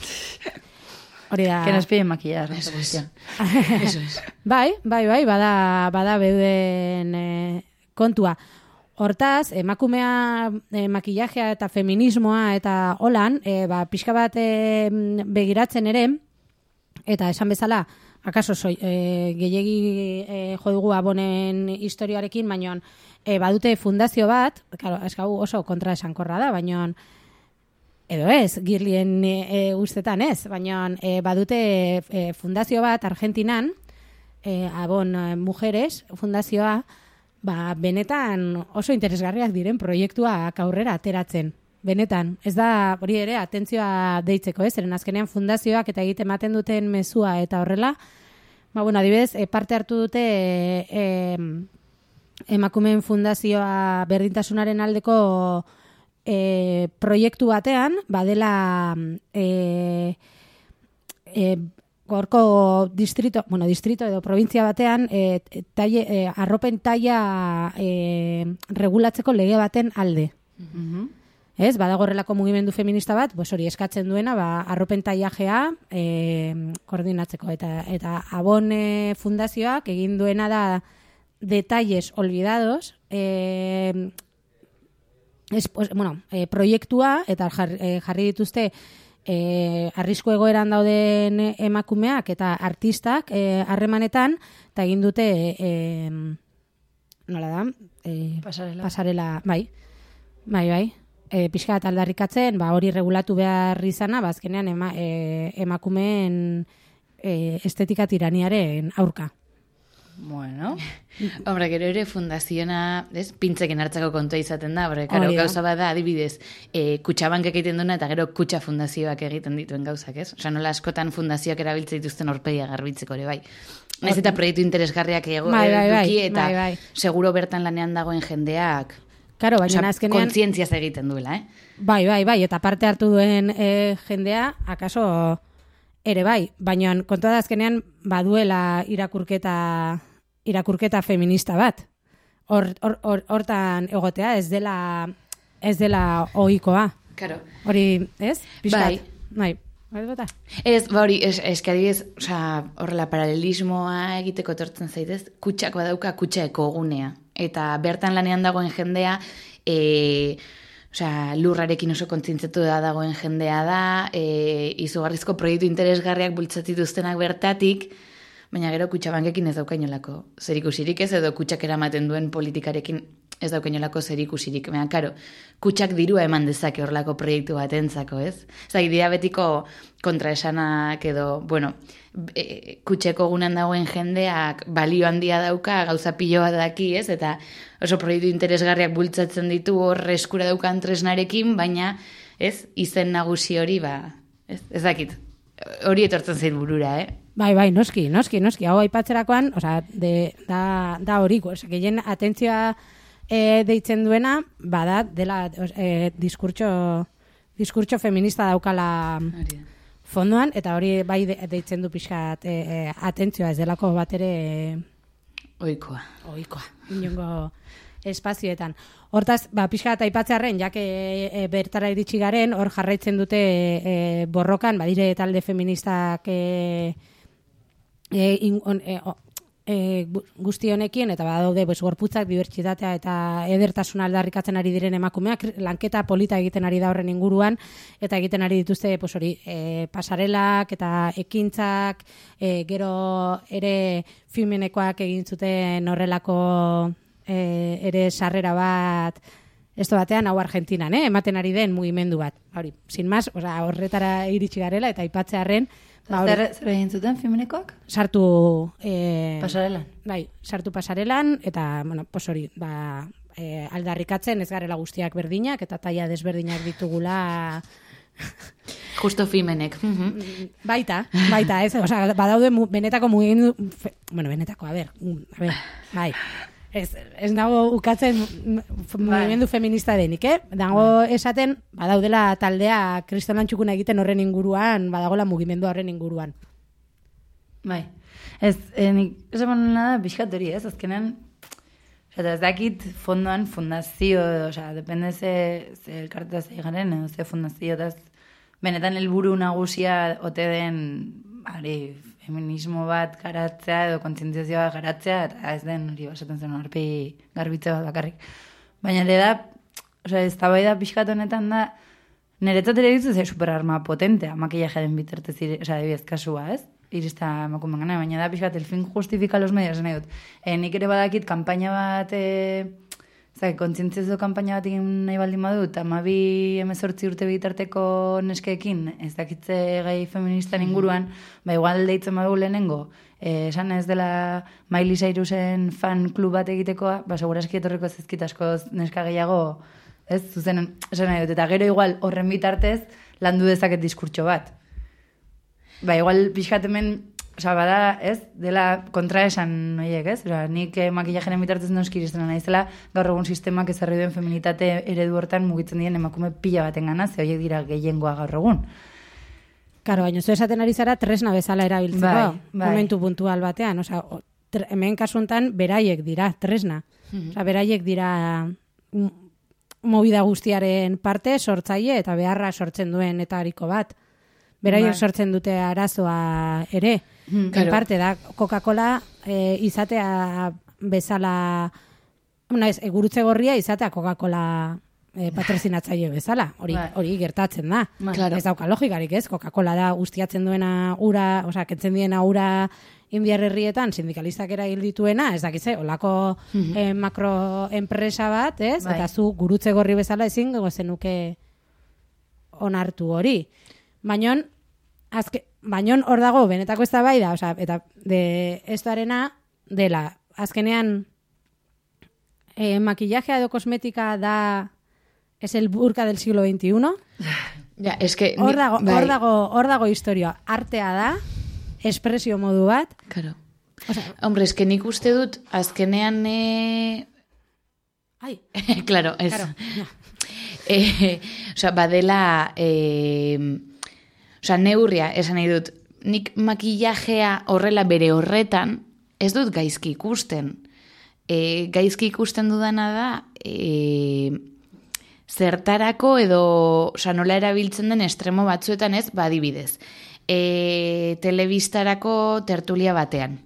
Hori da... Que nos piden maquillar. Eso es. Eso es. Bai, bai, bai, bada, bada beuden eh, kontua. Hortaz, emakumea eh, makillajea eta feminismoa eta holan, eh, ba, pixka bat eh, begiratzen ere, eta esan bezala, akaso soi, eh, gehiegi eh, jo dugu abonen historiarekin, baina eh, badute fundazio bat, claro, eskau oso kontra esankorra da, baina edo ez, girlien e, ustetan ez, baina e, badute e, fundazio bat Argentinan, e, Abon Mujeres fundazioa, ba, benetan oso interesgarriak diren proiektuak aurrera ateratzen. Benetan, ez da hori ere atentzioa deitzeko, ez? Zeren azkenean fundazioak eta egiten ematen duten mezua eta horrela, ba, bueno, adibidez, e, parte hartu dute e, e, emakumeen fundazioa berdintasunaren aldeko E, proiektu batean, badela e, e, gorko distrito, bueno, distrito edo provintzia batean, e, taie, e, arropen taia e, regulatzeko lege baten alde. Mm-hmm. Ez, badago horrelako mugimendu feminista bat, pues hori eskatzen duena, ba, arropen taiajea e, koordinatzeko. Eta, eta Abon e, fundazioak egin duena da detalles olvidados, e, es, bueno, e, proiektua, eta jar, e, jarri dituzte e, arrisku egoeran dauden emakumeak eta artistak e, harremanetan, eta egin dute, e, nola da? E, Pasarela. Pasarela, bai, bai, bai. E, pixka bat aldarrikatzen, ba, hori regulatu behar izana, bazkenean ema, e, emakumeen e, estetika tiraniaren aurka. Bueno. Hombre, gero ere fundaziona, ez, pintzeken hartzako kontua izaten da, horre, karo, Hori da. gauza bat da, adibidez, e, kutxabankek egiten duena eta gero kutxa fundazioak egiten dituen gauzak, ez? Osa, nola askotan fundazioak erabiltzen dituzten orpegia garbitzeko ere, bai. Naiz eta proiektu interesgarriak ego, Bai, bai, bai, eduki, eta bai, bai. seguro bertan lanean dagoen jendeak, Karo, baina osea, azkenean... kontzientziaz egiten duela, eh? Bai, bai, bai, eta parte hartu duen e, jendea, akaso ere bai, baina kontua da azkenean baduela irakurketa irakurketa feminista bat. Hor, hor, hor, hortan egotea, ez dela ez dela ohikoa. Karo. Hori, ez? Piskat. Bai. Bai. Bai, bota. Ez, ba hori, es, eski adibidez, osea, horrela paralelismoa egiteko etortzen zaitez, kutxak badauka kutxaeko gunea. Eta bertan lanean dagoen jendea, e, osea, lurrarekin oso kontzientzatu da dagoen jendea da, e, izugarrizko proiektu interesgarriak bultzatituztenak bertatik, baina gero kutxabankekin ez daukainolako zerikusirik ez, edo kutxak eramaten duen politikarekin ez daukainolako zerikusirik. Baina, karo, kutxak dirua eman dezake horrelako proiektu batentzako, ez? Zai, diabetiko kontraesanak edo, bueno, e, kutxeko gunan dagoen jendeak balio handia dauka, gauza piloa daki, ez? Eta oso proiektu interesgarriak bultzatzen ditu hor eskura daukan tresnarekin, baina, ez? Izen nagusi hori, ba, ez, ez dakit. Hori etortzen zait burura, eh? Bai, bai, noski, noski, noski. Hau aipatzerakoan, osea, de, da, da hori, osea, gehien atentzioa e, deitzen duena, bada, dela e, diskurtso, diskurtso feminista daukala fondoan, eta hori bai de, deitzen du pixkat e, e, atentzioa ez delako bat ere Ohikoa. ohikoa, inongo espazioetan. Hortaz, ba, pixka eta aipatzearren, jak e, e, bertara iritsi garen, hor jarraitzen dute e, borrokan, badire talde feministak e, e, in, on, e, o, e, guzti honekin, eta badaude pues, gorputzak, dibertsitatea eta edertasuna aldarrikatzen ari diren emakumeak, lanketa polita egiten ari da horren inguruan, eta egiten ari dituzte pues, hori, e, pasarelak eta ekintzak, e, gero ere filmenekoak egin zuten horrelako E, ere sarrera bat esto batean, hau Argentinan, eh? Ematen ari den mugimendu bat. Hori, sin más, osea, horretara iritsi garela eta aipatzearren, ba hori, Zer, zer egin zuten filmenekoak? sartu eh Pasarelan. Bai, sartu pasarelan eta bueno, pues hori, ba e, aldarrikatzen ez garela guztiak berdinak eta taila desberdinak ditugula. Justo fimenek. Baita, baita, ez, osea, badaude mu, benetako mugimendu, fe, bueno, benetako, a ber, a ber, bai. Ez, ez nago ukatzen mugimendu feminista denik, eh? Dago esaten, badaudela taldea kristolan txukuna egiten horren inguruan, badagola mugimendu horren inguruan. Bai. Ez, eh, nik esan nada pixkat hori, ez? Azkenean, eta ez dakit fondoan fundazio, osea, depende ze, ze elkarteta zei garen, edo ze fundazio, eta benetan helburu nagusia ote den, ari, feminismo bat garatzea edo kontzientziazioa garatzea, eta ez den hori basaten zen arpi garbitzea bat bakarrik. Baina ere da, osea, ez da bai da pixkat honetan da, niretzat ere dituz ez superarma potentea, makillajearen bitartez, osea, adibidez kasua, ez? Irista emakumen gana, baina da pixkat, el fin justifika los medios, nahi dut. E, nik ere badakit, kanpaina bat, e, zake, kontzientziazio kanpaina bat egin nahi baldin badut, amabi emezortzi urte bitarteko neskeekin, ez dakitze gai feministan inguruan, ba igual deitzen badu lehenengo, eh, esan ez dela Miley Cyrusen fan klub bat egitekoa, ba seguraski etorriko zezkit asko neska gehiago, ez, zuzen, esan nahi dut, eta gero igual horren bitartez landu dezaket diskurtso bat. Ba igual pixkat hemen, osea, bada, ez, dela kontraesan noiek, ez? Osea, nik eh, makillajaren bitartez noski iristen naizela, gaur egun sistemak ezarri duen feminitate eredu hortan mugitzen diren emakume pila baten gana, ze horiek dira gehiengoa gaur egun. Karo, baina zu esaten ari zara tresna bezala erabiltzeko, Bai, bai. momentu puntual batean, osea, o, tre, hemen kasu honetan beraiek dira tresna. Osea, beraiek dira m- movida guztiaren parte, sortzaile eta beharra sortzen duen eta hariko bat. Beraiek Bai. sortzen dute arazoa ere. Hmm, En claro. parte da Coca-Cola e, izatea bezala, una ez, gurutze gorria izatea Coca-Cola e, patrozinatzaile bezala, hori Bai. hori gertatzen da. Claro. Ez dauka logikarik, ez? Coca-Cola da ustiatzen duena ura, osea, kentzen diena ura Indiar herrietan sindikalistak erail dituena, ez dakize, olako eh, makroenpresa bat, ez? Bai. Eta zu gurutze gorri bezala ezin zenuke onartu hori. Baina azke, baina hor dago benetako eztabaida, osea, eta de estoarena dela azkenean eh, makillajea edo kosmetika da es el burka del siglo veintiuno. Ja, eske... Hor dago, bai. hor dago, hor dago historia. Artea da, espresio modu bat. Claro. Osea, Hombre, eske nik uste dut, azkenean... E... ai, claro, ez. claro. No. E, osea, badela... E... Osea, neurria, esan nahi dut, nik makillajea horrela bere horretan, ez dut gaizki ikusten. E, gaizki ikusten dudana da... E... zertarako edo, osea, nola erabiltzen den estremo batzuetan ez, badibidez. E, telebistarako tertulia batean.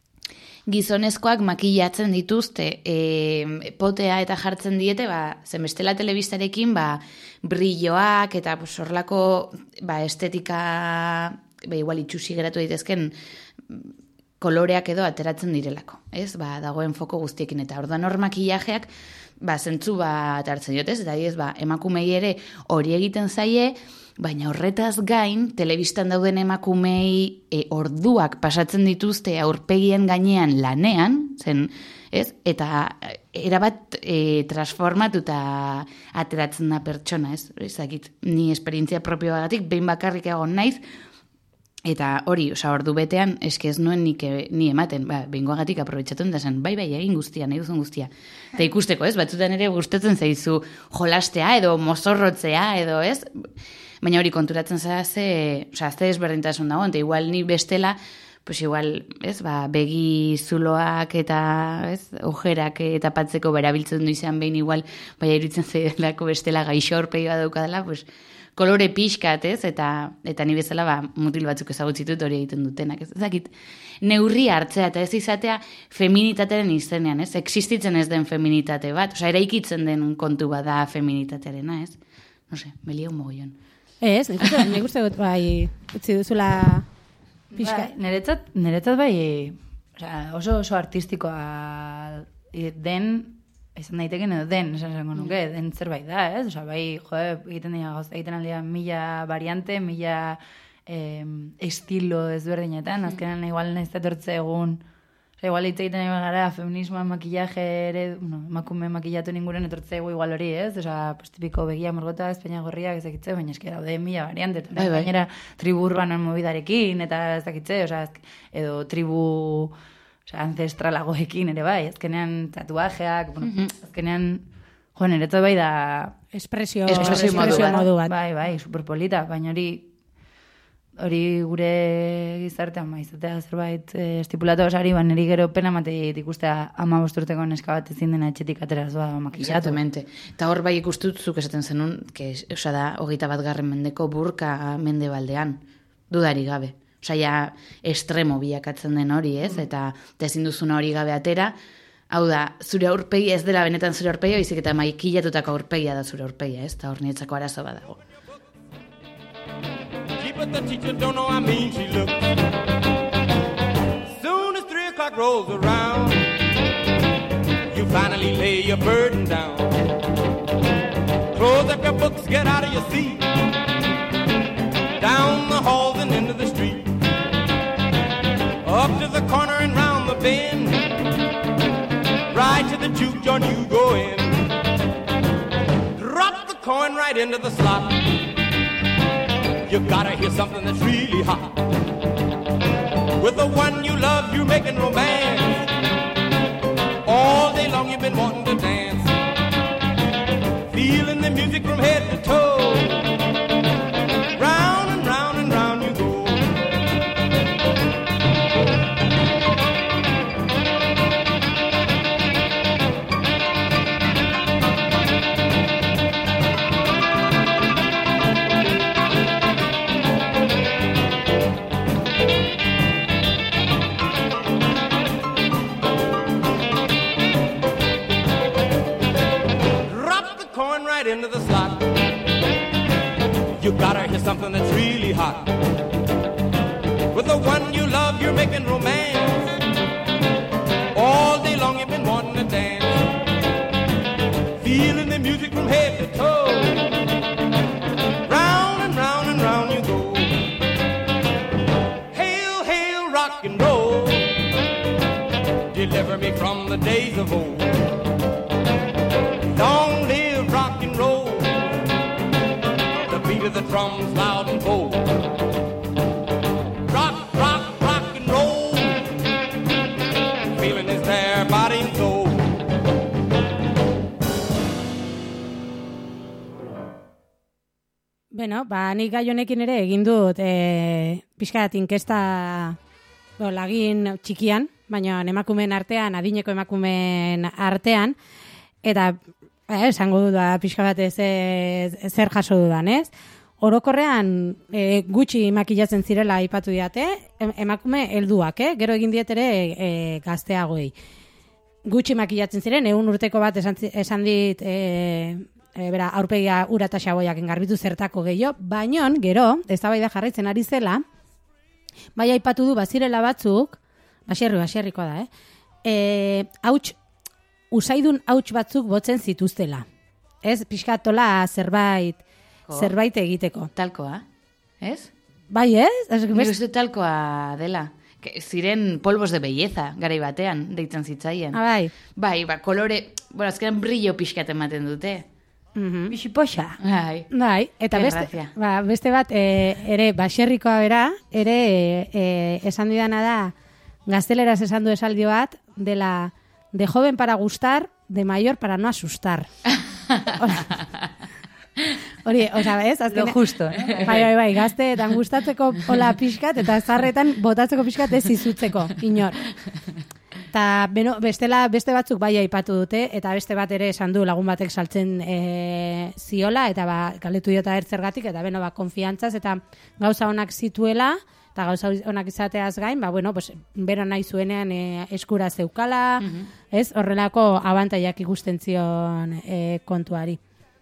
Gizonezkoak makillatzen dituzte e, potea eta jartzen diete, ba, zenbestela telebistarekin, ba, brilloak eta pues, horlako ba, estetika, ba, igual itxusi geratu daitezken koloreak edo ateratzen direlako. Ez? Ba, dagoen foko guztiekin eta orduan hor makillajeak ba, zentzu bat hartzen diotez, eta ez, ba, emakumei ere hori egiten zaie, baina horretaz gain, telebistan dauden emakumei e, orduak pasatzen dituzte aurpegien gainean lanean, zen, ez? Eta erabat e, transformatuta ateratzen da pertsona, ez? Ezakit, ni esperientzia propioagatik behin bakarrik egon naiz, eta hori, oza, ordu betean, eske ez nuen nik, ni ematen, ba, behingoagatik aprobetxatuen da zen, bai, bai, egin guztia, nahi duzun guztia. Eta ikusteko, ez, batzutan ere gustatzen zaizu jolastea, edo mozorrotzea, edo, ez, baina hori konturatzen zara ze, oza, ze ezberdintasun dago, eta igual ni bestela, pues igual, ez, ba, begi zuloak eta, ez, ojerak eta patzeko berabiltzen du izan behin igual, baina iruditzen zaidelako bestela gaixo aurpegi bat daukadala, pues, kolore pixkat, ez, eta, eta ni bezala, ba, mutil batzuk ezagutzitut hori egiten dutenak, ez, ezakit, neurri hartzea eta ez izatea feminitatearen izenean, ez, existitzen ez den feminitate bat, osea, eraikitzen den kontu bat da feminitatearena, ez, no se, melia un mogollon. Ez, nik uste, nik uste dut bai, utzi duzula pixka. Bai, niretzat, niretzat bai, osea, oso oso artistikoa den, izan daiteken edo den, esan esango nuke, den zerbait da, ez? Osea, bai, jo, egiten dira gauz, egiten aldia mila variante, mila eh, estilo ezberdinetan, azkenan igual nahiz etortze egun, osea, igual hitz egiten gara feminismoa, makillaje ere, bueno, emakume makillatu ninguren etortze egu igual hori, ez? Osea, pues tipiko begia morgota, espeina gorriak ez dakitze, baina eski daude mila variante, eta bai, bai. gainera tribu urbanan mobidarekin, eta ez dakitze, osea, edo tribu... Osea, ancestralagoekin ere bai, azkenean tatuajeak, bueno, mm-hmm. azkenean, jo, niretzat bai da... Espresio, Espresio modu bat. modu bat. Bai, bai, superpolita, baina hori hori gure gizartean bai, izatea zerbait eh, estipulatu osari, baina niri gero pena mateit ikustea ama bosturteko neska bat ezin dena etxetik ateraz doa makillatu. Exactamente. Eta hor bai ikustutzuk esaten zenun, que, osea da, hogeita bat garren mendeko burka mende baldean, dudari gabe. Osea, ja, estremo bilakatzen den hori, ez? Eta ezin duzuna hori gabe atera. Hau da, zure aurpegi ez dela benetan zure aurpegia, baizik eta maikilatutako aurpegia da zure aurpegia, ez? Eta hor nietzako arazo badago. But the teacher don't know how mean she looks. Soon as three o'clock rolls around, you finally lay your burden down. Close up your books, get out of your seat. Down the halls and into the street. Up to the corner and round the bend. Right to the juke joint you go in. Drop the coin right into the slot. You gotta hear something that's really hot. With the one you love, you're making romance. All day long you've been wanting to dance. Feeling the music from head to toe. Round and round and round you go. right into the slot. You gotta hear something that's really hot. With the one you love, you're making romance. All day long you've been wanting to dance. Feeling the music from head to toe. Round and round and round you go. Hail, hail, rock and roll. Deliver me from the days of old. Long live rock and roll. The beat of the drums loud and bold. Rock, rock, rock and roll. Feeling is there, body and soul. Bueno, ba, nik gai honekin ere egin dut e, pixkat inkesta do, lagin txikian, baina emakumeen artean, adineko emakumeen artean, eta eh, esango dut ba, pixka bat ez, ez, zer jaso dudan, ez? Orokorrean e, gutxi makillatzen zirela aipatu diate, emakume helduak, eh? Gero egin diet ere e, gazteagoei. Gutxi makillatzen ziren, egun urteko bat esan, esan dit... E, E, bera, aurpegia ura eta xaboiak engarbitu zertako gehiago, baino, gero, eztabaida jarraitzen ari zela, bai aipatu du bazirela batzuk, baserri, baserrikoa da, eh? E, hauts, usaidun hauts batzuk botzen zituztela. Ez, pixkatola zerbait, Ko. zerbait egiteko. Talkoa, ez? Bai, ez? ez Nik best... uste talkoa dela. Que ziren polvos de belleza, garai batean, deitzen zitzaien. Ah, bai. Bai, ba, kolore, bueno, azkenan brillo pixkat ematen dute. Mhm. Bixipoxa. Bai. Bai, eta Qué beste, gracia. ba, beste bat, e, ere, baserrikoa bera, ere, e, esan didana da, gazteleraz esan du esaldi bat, dela, de joven para gustar, de mayor para no asustar. Hori, oza, ez? Lo justo, eh? Bai, bai, bai, gazteetan gustatzeko hola pixkat, eta zarretan botatzeko pixkat ez izutzeko, inor. Eta beno, bestela, beste batzuk bai aipatu dute, eta beste bat ere esan du lagun batek saltzen e, ziola, eta ba, galdetu diota ertzergatik, eta beno, ba, konfiantzaz, eta gauza onak zituela, eta gauza onak izateaz gain, ba, bueno, pues, bero nahi zuenean e, eskura zeukala, ez? Horrelako abantaiak ikusten zion e, kontuari.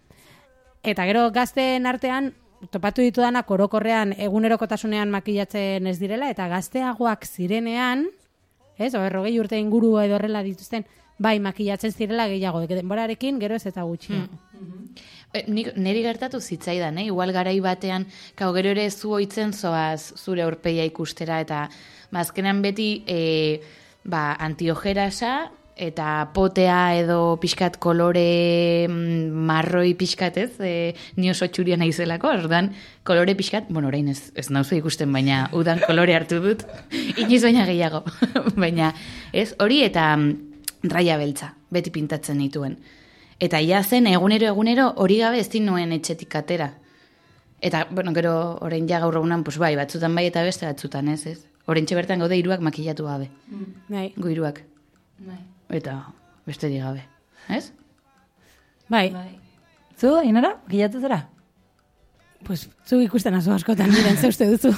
Eta gero gazteen artean, topatu ditudanak orokorrean egunerokotasunean makillatzen ez direla, eta gazteagoak zirenean, ez, o, berrogei urte inguru edo horrela dituzten, bai, makillatzen zirela gehiago, denborarekin gero ez eta gutxi. Mm. E, nik, neri gertatu zitzaidan, eh? Igual garai batean, kau gero ere zu oitzen zoaz zure aurpegia ikustera, eta azkenan beti e, ba, antiojerasa, eta potea edo pixkat kolore marroi pixkat ez, e, ni oso txuria naizelako, ordan kolore pixkat, bueno, orain ez, ez nauzu ikusten, baina udan kolore hartu dut, iniz baina gehiago, baina ez, hori eta raia beltza, beti pintatzen nituen. Eta ia zen, egunero egunero hori gabe ez nuen etxetik atera. Eta, bueno, gero orain ja gaur egunan, pues bai, batzutan bai eta beste batzutan ez, ez. Orain bertan gaude hiruak makillatu gabe. Bai. Gu hiruak. Bai. Eta besterik gabe, ez? Bai, Bai. Zu, Ainara, makillatu zera? pues, zu ikusten azu askotan diren ze uste duzu.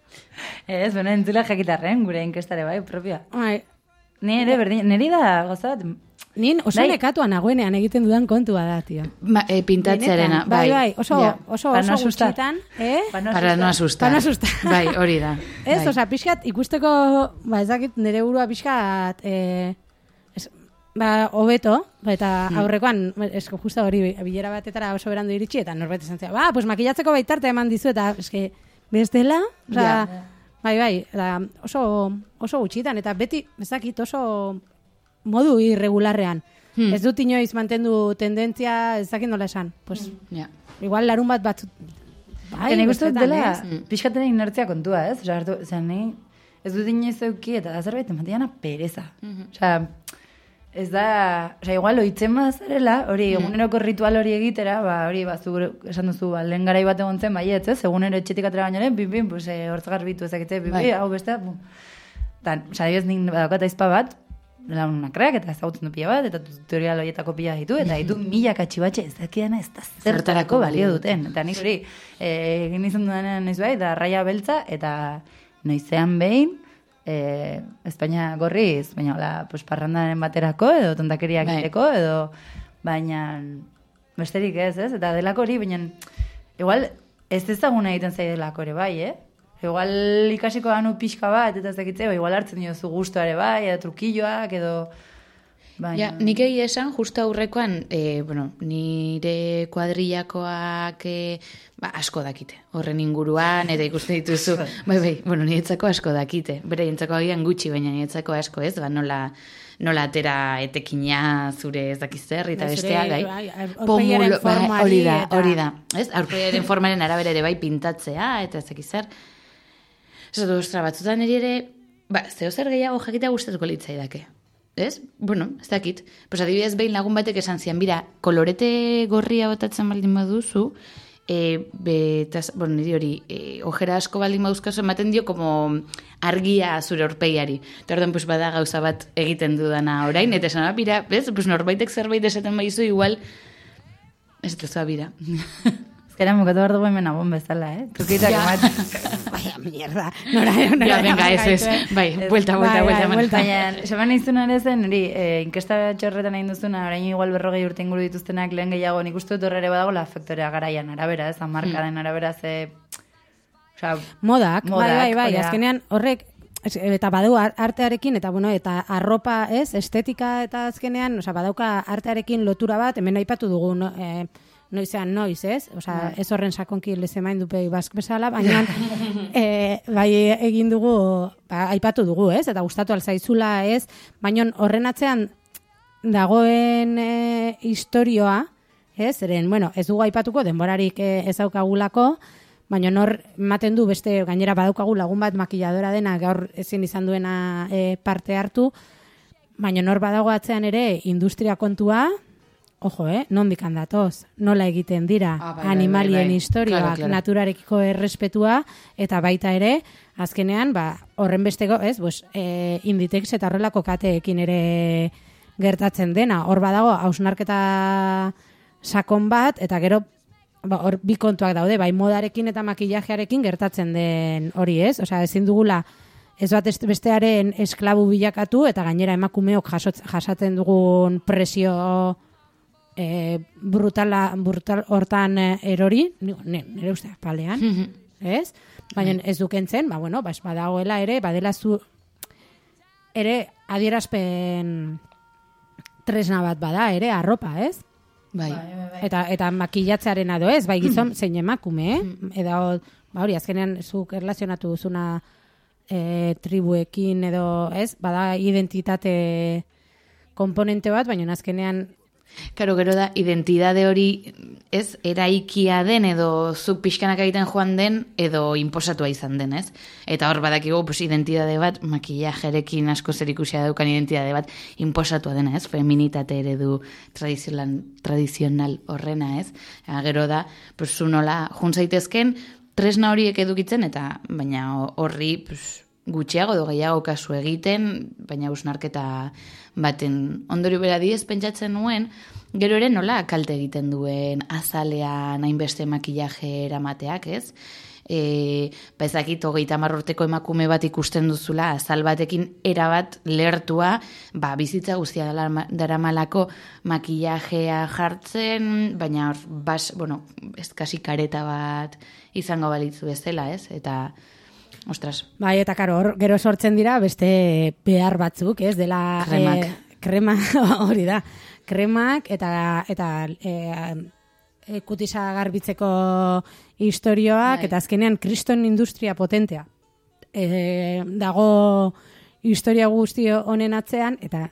Ez, beno, entzula jakitarren, gure inkestare bai, propia. Bai, Ni ere, berdin, niri da, goza bat, nin oso Bai. nekatua nagoenean egiten dudan kontua da, tio. Ma, e, pintatzearena, Benetan, bai, bai, oso, Ja. oso, Para no oso asustar. gutxitan, eh? Para no asustar. Para no asustar. Bai, hori da. Ez, bai. osea, pixkat ikusteko, ba, ez dakit, nire burua pixkat, eh, ez, ba, hobeto, eta aurrekoan, esko justa hori, bilera batetara oso berandu iritsi, eta norbait esan zera, ba, pues makillatzeko baitarte eman dizu, eta eske, bestela, osea, Ja. bai, bai, eta oso, oso gutxitan, eta beti, ez dakit, oso modu irregularrean. Hmm. Ez dut inoiz mantendu tendentzia, ez dakit nola esan. Pues, Ja. igual larun bat bat... Bai, Nik uste dut bestetan, dela, ez? pixkaten inertzia kontua, ez? Osa, hartu, zen, nahi, ez dut inoiz euki, eta da zerbait, ematiana pereza. Osa, ez da, osa, igual, oitzen bazarela, hori, eguneroko ritual hori egitera, ba, hori, ba, zu, esan duzu, ba, lehen garai bat egon zen, baietz, ez? Egunero etxetik atera baino lehen, pin, pin, pues, eh, hortz garbitu ezakitze, pin, Bai. pin, hau beste, pum. Tan, osa, dibez, nik badaukat aizpa bat, launak kreak, eta ezagutzen du pila bat, eta tutorial horietako pila ditu, eta ditu mila katxibatxe ez dakiana ez da zertarako balio duten. Eta nik hori, eh, egin izan dudanean ez bai, da raia beltza, eta noizean behin, eh, Espainia gorriz, baina hola, pues, parrandaren baterako, edo tontakeriak Bai. egiteko, edo, baina Besterik ez, ez? Eta delako hori, baina igual ez ezaguna egiten zaidelako ere bai, eh? Igual ikasiko danu pixka bat, eta ez dakitze, igual hartzen diozu gustoa ere bai, edo trukilloak, edo... Baina... Ja, nik egi esan, justo aurrekoan, e, bueno, nire kuadrillakoak e, ba, asko dakite. Horren inguruan, eta ikusten dituzu, bai, bai, bueno, niretzako asko dakite. Bere, entzako agian gutxi, baina niretzako asko ez, ba, nola, nola atera etekina zure ez dakizzer, eta bestea, gai. Aurpegiaren formari. Hori da, hori da. Ez, aurpegiaren formaren arabera ere bai pintatzea, eta ez dakizzer. Zatu, ostra, batzutan eri ere, ba, zeo zer gehiago jakitea gustatuko litzaidake. Ez? Bueno, ez dakit. Pues adibidez behin lagun batek esan zian, bira, kolorete gorria botatzen baldin baduzu, e, betaz, bueno, niri hori, e, ojera asko baldin baduzkazu ematen dio como argia zure aurpegiari. Eta orduan, pues bada gauza bat egiten dudana orain, eta esan, bira, ez? Pues norbaitek zerbait esaten baizu, igual, ez duzua, bira. Ezkera mokatu behar dugu hemen abon bezala, eh? Trukitak ematen. Vaya mierda. Nora, nora. Ja, venga, ez, ez. Bai, buelta, buelta, buelta. Baina, seman izuna ere zen, hori, eh, inkesta txorretan egin duzuna, orain igual berrogei urte inguru dituztenak lehen gehiago, nik uste dut horre ere badagoela faktorea garaian arabera, ez, amarkaden arabera, ze... Osa, modak, bai, bai, bai, hori da. azkenean horrek, eta badu artearekin, eta bueno, eta arropa, ez, estetika eta azkenean, osa, badauka artearekin lotura bat, hemen aipatu dugu, no, eh, noizean noiz, ez? Osa, ez horren sakonki lezemain dupei bask bezala, baina e, bai egin dugu, ba, aipatu dugu, ez? Eta gustatu alzaizula, ez? Baina horren atzean dagoen e, historioa, ez? Zeren, bueno, ez dugu aipatuko, denborarik e, ez daukagulako, baina nor ematen du beste gainera badaukagu lagun bat makilladora dena gaur ezin izan duena e, parte hartu, baina nor badago atzean ere industria kontua, ojo, eh, nondik handatoz, nola egiten dira ah, bai, animalien bai, bai. historioak, Claro, claro. naturarekiko errespetua, eta baita ere, azkenean, ba, horren besteko, ez, pues, e, Inditex eta horrelako kateekin ere gertatzen dena. Hor badago, hausnarketa sakon bat, eta gero, ba, hor bi kontuak daude, bai modarekin eta makillajearekin gertatzen den hori, ez? Osea, ezin dugula, ez bat bestearen esklabu bilakatu, eta gainera emakumeok jasot, jasaten dugun presio E, brutala, brutal hortan erori, nire uste, palean, ez? Baina ez dukentzen, ba, bueno, bas, badagoela ere, badela zu, ere adierazpen tresna bat bada, ere, arropa, ez? Bai. Eta, eta makillatzearen ado ez, bai gizon, zein emakume, eh? Edo, ba, hori, azkenean zuk erlazionatu duzuna e, tribuekin, edo, ez? Bada identitate komponente bat, baina azkenean Karo, gero da, identidade hori, ez, eraikia den, edo zuk pixkanak egiten joan den, edo inposatua izan den, ez? Eta hor badakigu, pues, identidade bat, makillajerekin asko zer ikusia daukan identidade bat, inposatua dena, ez? Feminitate eredu tradizional, tradizional horrena, ez? Eta gero da, pues, zu nola, juntzaitezken, tresna horiek edukitzen, eta baina horri, pues, gutxiago edo gehiago kasu egiten, baina usnarketa baten ondorio bera diez pentsatzen nuen, gero ere nola kalte egiten duen azalean hainbeste makillaje eramateak, ez? E, ba ezakit, hogeita hamar urteko emakume bat ikusten duzula, azal batekin erabat lertua, ba, bizitza guztia daramalako makillajea jartzen, baina hor, bas, bueno, ez kasi kareta bat izango balitzu bezala, ez? Eta ostras. Bai, eta karo, hor, gero sortzen dira beste behar batzuk, ez? Dela Kremak. E, krema, hori da. Kremak eta eta e, e, kutisa garbitzeko historioak, Bai. eta azkenean kriston industria potentea. E, dago historia guzti honen atzean, eta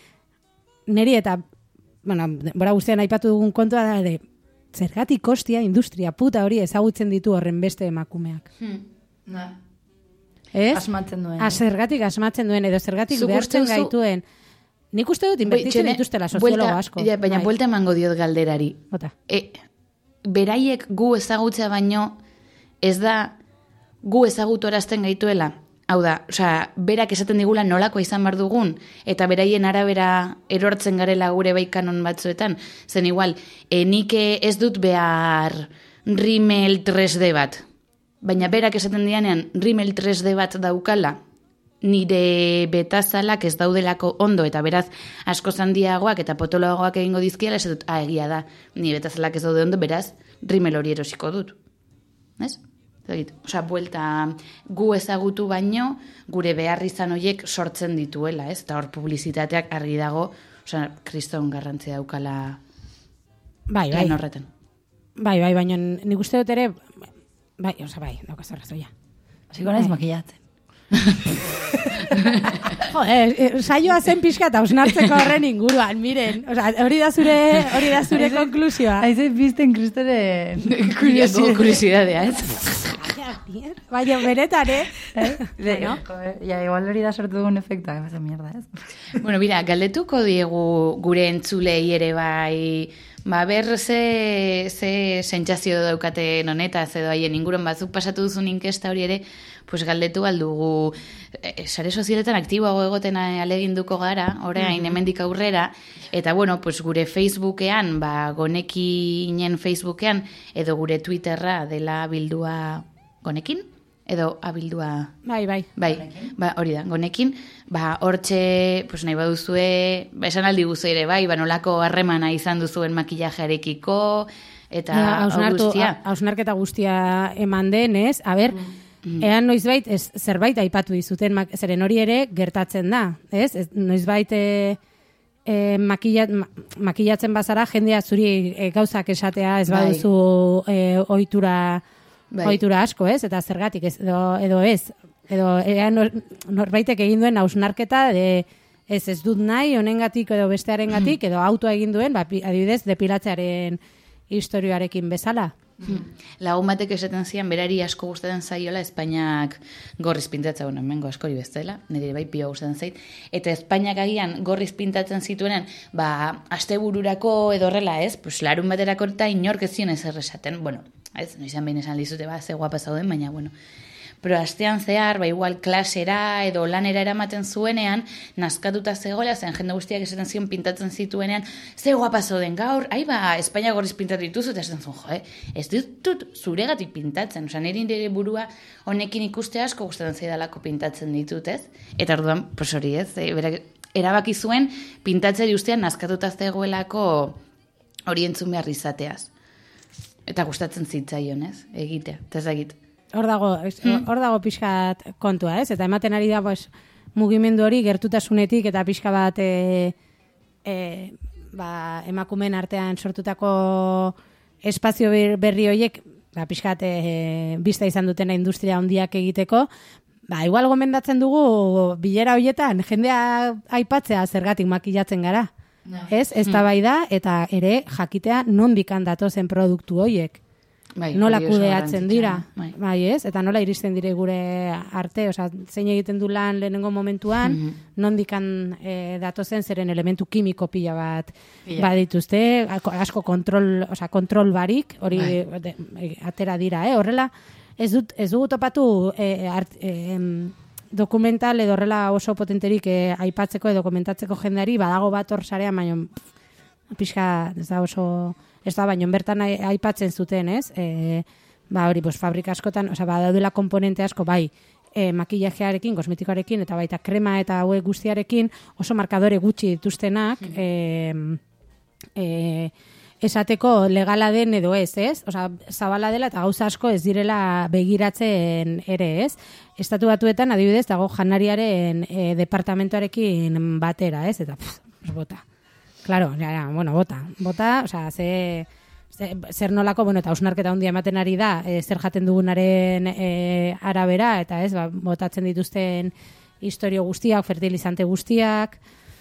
neri eta, bueno, bora guztian aipatu dugun kontua da, de, zergatik kostia industria puta hori ezagutzen ditu horren beste emakumeak. Hmm. Na. Ez? Asmatzen duen. A, zergatik asmatzen duen, edo zergatik Zuk behartzen uste duzu- gaituen. Nik uste dut inbertitzen Bai, txene, dituztela soziologo buelta- asko. Ja, baina Bai. buelta emango diot galderari. Bota. E, beraiek gu ezagutzea baino ez da gu ezagutorazten gaituela. Hau da, osea, berak esaten digula nolako izan behar dugun, eta beraien arabera erortzen garela gure bai kanon batzuetan. Zen igual, e, nik ez dut behar rimel tres D bat. Baina berak esaten dianean rimel tres D bat daukala, nire betazalak ez daudelako ondo eta beraz asko handiagoak eta potoloagoak egingo dizkiela, ez dut, ah, egia da, nire betazalak ez daude ondo, beraz, rimel hori erosiko dut. Ez? Osea, buelta gu ezagutu baino, gure behar izan horiek sortzen dituela, ez? Eta hor publizitateak argi dago, osea, kriston garrantzia daukala bai, bai. lan horretan. Bai, bai, baina nik uste dut ere, bai, osea, bai, daukaz arrazoia. Hasiko naiz makillatzen. Jo, eh, saioa zen pixka eta hausnartzeko horren inguruan, miren. Osea, hori da zure, hori da zure konklusioa. Haize bizten kristoren Kuriosidadea, ez? Baina beretan, eh? Bueno, ja, igual hori da sortu dugun efektua, eza mierda, ez? Bueno, mira, galdetuko diegu gure entzulei ere bai, ba, ber ze, ze sentsazio daukaten honetaz edo haien inguruan batzuk pasatu duzun inkesta hori ere, pues galdetu aldugu e, sare sozialetan aktiboago egoten aleginduko gara, orain hemendik aurrera, eta bueno, pues gure Facebookean, ba, gonekinen Facebookean, edo gure Twitterra dela bildua gonekin, edo abildua... Bai, bai. Bai, ba, hori da, gonekin, ba, hortxe, pues nahi baduzue, ba, esan aldi guzu ere, bai, ba, nolako harremana izan duzuen makillajearekiko, eta hau guztia. Hausnarketa guztia eman denez, a ber, mm. ean noizbait, ez, zerbait aipatu dizuten, zeren hori ere gertatzen da, ez? ez noizbait e, e, makillat, ma, makillatzen bazara, jendea zuri e, gauzak esatea, ez baduzu e, ohitura... Bai. Ohitura asko, ez? Eta zergatik ez, edo, edo ez. Edo ea nor, norbaitek egin duen hausnarketa de ez ez dut nahi honengatik edo bestearengatik edo autoa egin duen, ba, adibidez, depilatzearen historioarekin bezala. Hmm. Lagun batek esaten zian, berari asko gustatzen zaiola Espainiak gorriz pintatza, bueno, hemengo askori bestela, nire bai pio gustatzen zait, eta Espainiak agian gorriz pintatzen zituenean, ba, astebururako edo horrela, ez? Pues larun baterako eta inork ez zion ez erresaten, bueno, ez, no izan behin esan dizute, ba, ze guapa zauden, baina, bueno. Pero astean zehar, ba, igual klasera edo lanera eramaten zuenean, nazkatuta zegoela, zen jende guztiak esaten zion pintatzen zituenean, ze guapa zauden gaur, ai ba, Espainia gorriz pintatu dituzu, eta esaten zuen, jo, eh? Ez ditut zuregatik pintatzen, oza, nire nire burua honekin ikuste asko gustatzen zaidalako pintatzen ditut, ez? Eta orduan, pues hori ez, e, berak, erabaki zuen pintatzeri ustean nazkatuta zegoelako hori entzun behar izateaz. Eta gustatzen zitzaion, ez? Egitea, eta ez egit. Hor dago, hor dago pixkat kontua, ez? Eta ematen ari da, pues, mugimendu hori gertutasunetik eta pixka bat e, e, ba, emakumeen artean sortutako espazio berri horiek, ba, pixkat e, bizta izan dutena industria handiak egiteko, ba, igual gomendatzen dugu bilera horietan jendea aipatzea zergatik makillatzen gara. No. Ez, ez da bai da, eta ere jakitea nondikan datozen produktu horiek. Bai, nola kudeatzen dira, bai. bai ez, eta nola iristen dire gure arte, osea, zein egiten du lan lehenengo momentuan, mm -hmm. nondikan e, datozen zeren elementu kimiko pila bat yeah. badituzte, asko kontrol, osea, kontrol barik, hori bai. de, atera dira, eh? Horrela, ez dut, ez dugu topatu e, art, e, dokumental edo horrela oso potenterik e, aipatzeko edo komentatzeko jendeari, badago bat hor sarean, baina pixka, ez da oso... Ez da, baino bertan aipatzen zuten, ez? E, ba, hori, pues, fabrika askotan, oza, ba, daudela komponente asko, bai, e, makillajearekin, kosmetikoarekin, eta baita krema eta hauek guztiarekin, oso markadore gutxi dituztenak, mm. e, e, esateko legala den edo ez, ez? Oza, zabala dela eta gauza asko ez direla begiratzen ere, ez? Estatu Batuetan, adibidez, dago janariaren e, departamentoarekin batera, ez? Eta, pff, bota. Claro, ja, ja, bueno, bota. Bota, o sea, ze, ze, zer nolako, bueno, eta hausnarketa handia ematen ari da, e, zer jaten dugunaren e, arabera, eta ez, ba, botatzen dituzten historio guztiak, fertilizante guztiak,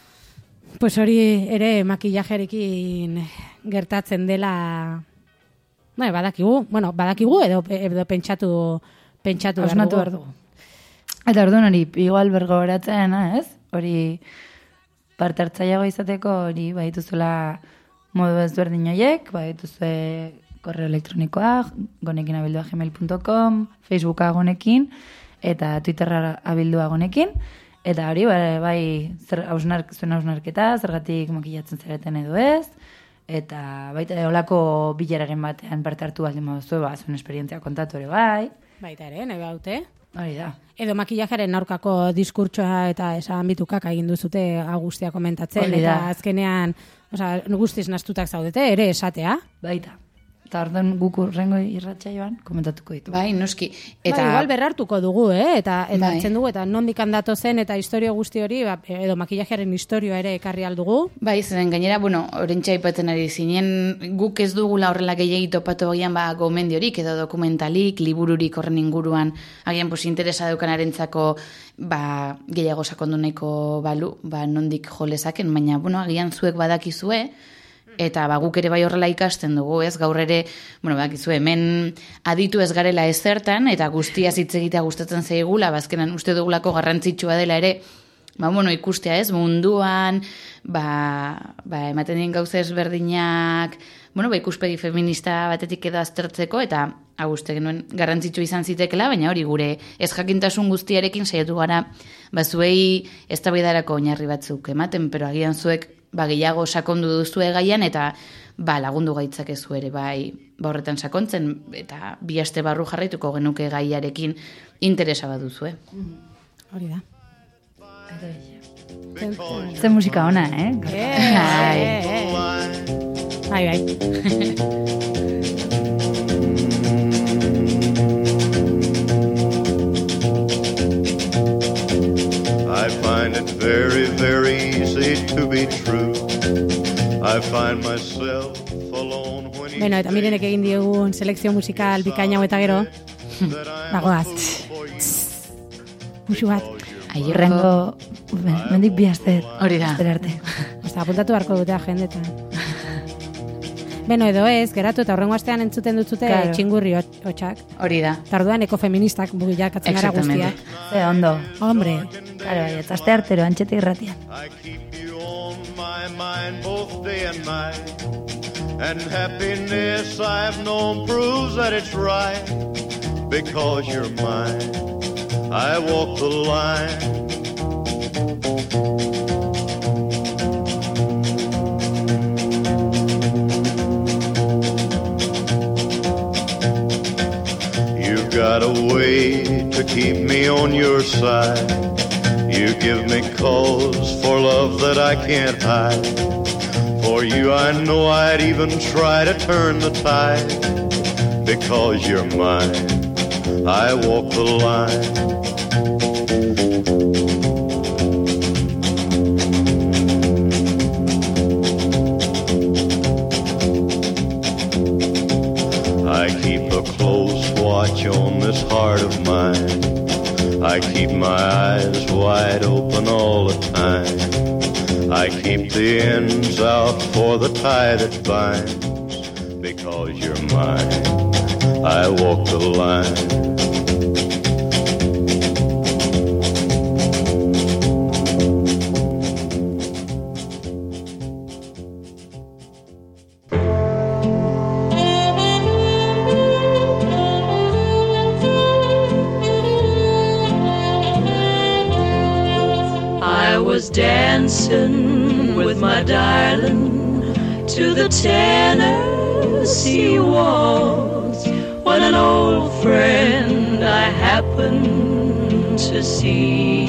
pues hori ere makillajerekin gertatzen dela, bueno, badakigu, bueno, badakigu edo, edo pentsatu, pentsatu hausnatu behar dugu. Eta orduan hori, igual bergoratzen, ez? Hori... parte hartzaiago izateko hori badituzula modu ezberdin horiek, badituzue korreo elektronikoa, gonekin abildua gmail punto com, Facebooka gonekin, eta Twitterra abildua gonekin, eta hori bai, bai zer, hausnark, zuen hausnarketa, zergatik makillatzen zareten edo ez, eta baita olako bileraren batean parte hartu baldin baduzue, ba, zuen esperientzia kontatu ere bai. Baita ere, nahi baute. Hori da. Edo makillajaren aurkako diskurtsoa eta esan bitukak egin duzute agustia komentatzen, Hori da. eta azkenean, osea, guztiz nastutak zaudete, ere esatea. Baita. Eta orduan guk urrengo irratsaioan komentatuko ditu. Bai, noski. Eta Eta igual berrartuko dugu, eh? Eta eta Bai. hartzen dugu eta nondik handatu zen eta istorio guzti hori, ba, edo makillajearen istorioa ere ekarri aldugu. Bai, zeren gainera, bueno, orentxe aipatzen ari zinen, guk ez dugula horrela gehiagi topatu agian ba, gomendiorik edo dokumentalik, libururik horren inguruan, agian pues, interesa daukanarentzako ba, gehiago sakondu nahiko balu, ba, nondik jolezaken, baina, bueno, agian zuek badakizue, eta ba, guk ere bai horrela ikasten dugu, ez? Gaur ere, bueno, badakizu, hemen aditu ez garela ezertan, eta guztia hitz egitea gustatzen zaigula, bazkenan uste dugulako garrantzitsua dela ere, ba, bueno, ikustea, ez? Munduan, ba, ba ematen dien gauza ezberdinak, bueno, ba, ikuspegi feminista batetik edo aztertzeko, eta hau uste genuen garrantzitsu izan zitekela, baina hori gure ez jakintasun guztiarekin saiatu gara, ba, zuei eztabaidarako oinarri batzuk ematen, pero agian zuek ba, gehiago sakondu duzue gaian, eta ba, lagundu gaitzakezu ere, bai, ba, horretan sakontzen, eta bi aste barru jarraituko genuke gaiarekin interesa baduzue. Hori da. Zen musika ona, eh? Bai, bai. I find it very, very easy to be true. I find myself alone when you Beno, eta mirenek egin diegun selekzio musikal bikaina eta gero, dagoaz. Musu bat. Urrengo, mendik bi aste. Hori da. Astera arte. Osta, apuntatu beharko dute agendetan. Beno, edo ez, geratu eta horrengo astean entzuten dutzute Claro. txingurri hot- hotxak. Hori da. Eta orduan ekofeministak bugilakatzen gara Exactamente. guztiak. Ze ondo. Hombre, Claro, eta aste artero, antxete irratian. I keep you on my mind both day and night. And happiness I've known proves that it's right. Because you're mine, I walk the line. You've got a way to keep me on your side. You give me cause for love that I can't hide. For you I know I'd even try to turn the tide. Because you're mine, I walk the line. I keep a close watch on this heart of mine. I keep my eyes wide open all the time. I keep the ends out for the tie that binds. Because you're mine, I walk the line. I was dancing with my darling to the Tennessee waltz when an old friend I happened to see.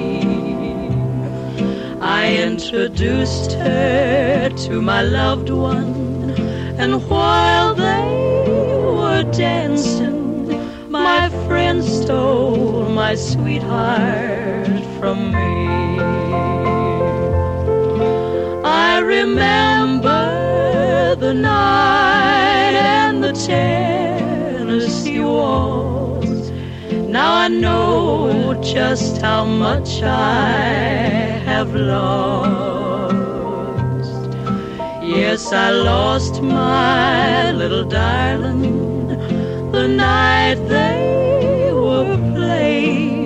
I introduced her to my loved one, and while they were dancing, my friend stole my sweetheart from me. I remember the night and the Tennessee waltz. Now I know just how much I have lost. Yes, I lost my little darling the night they were playing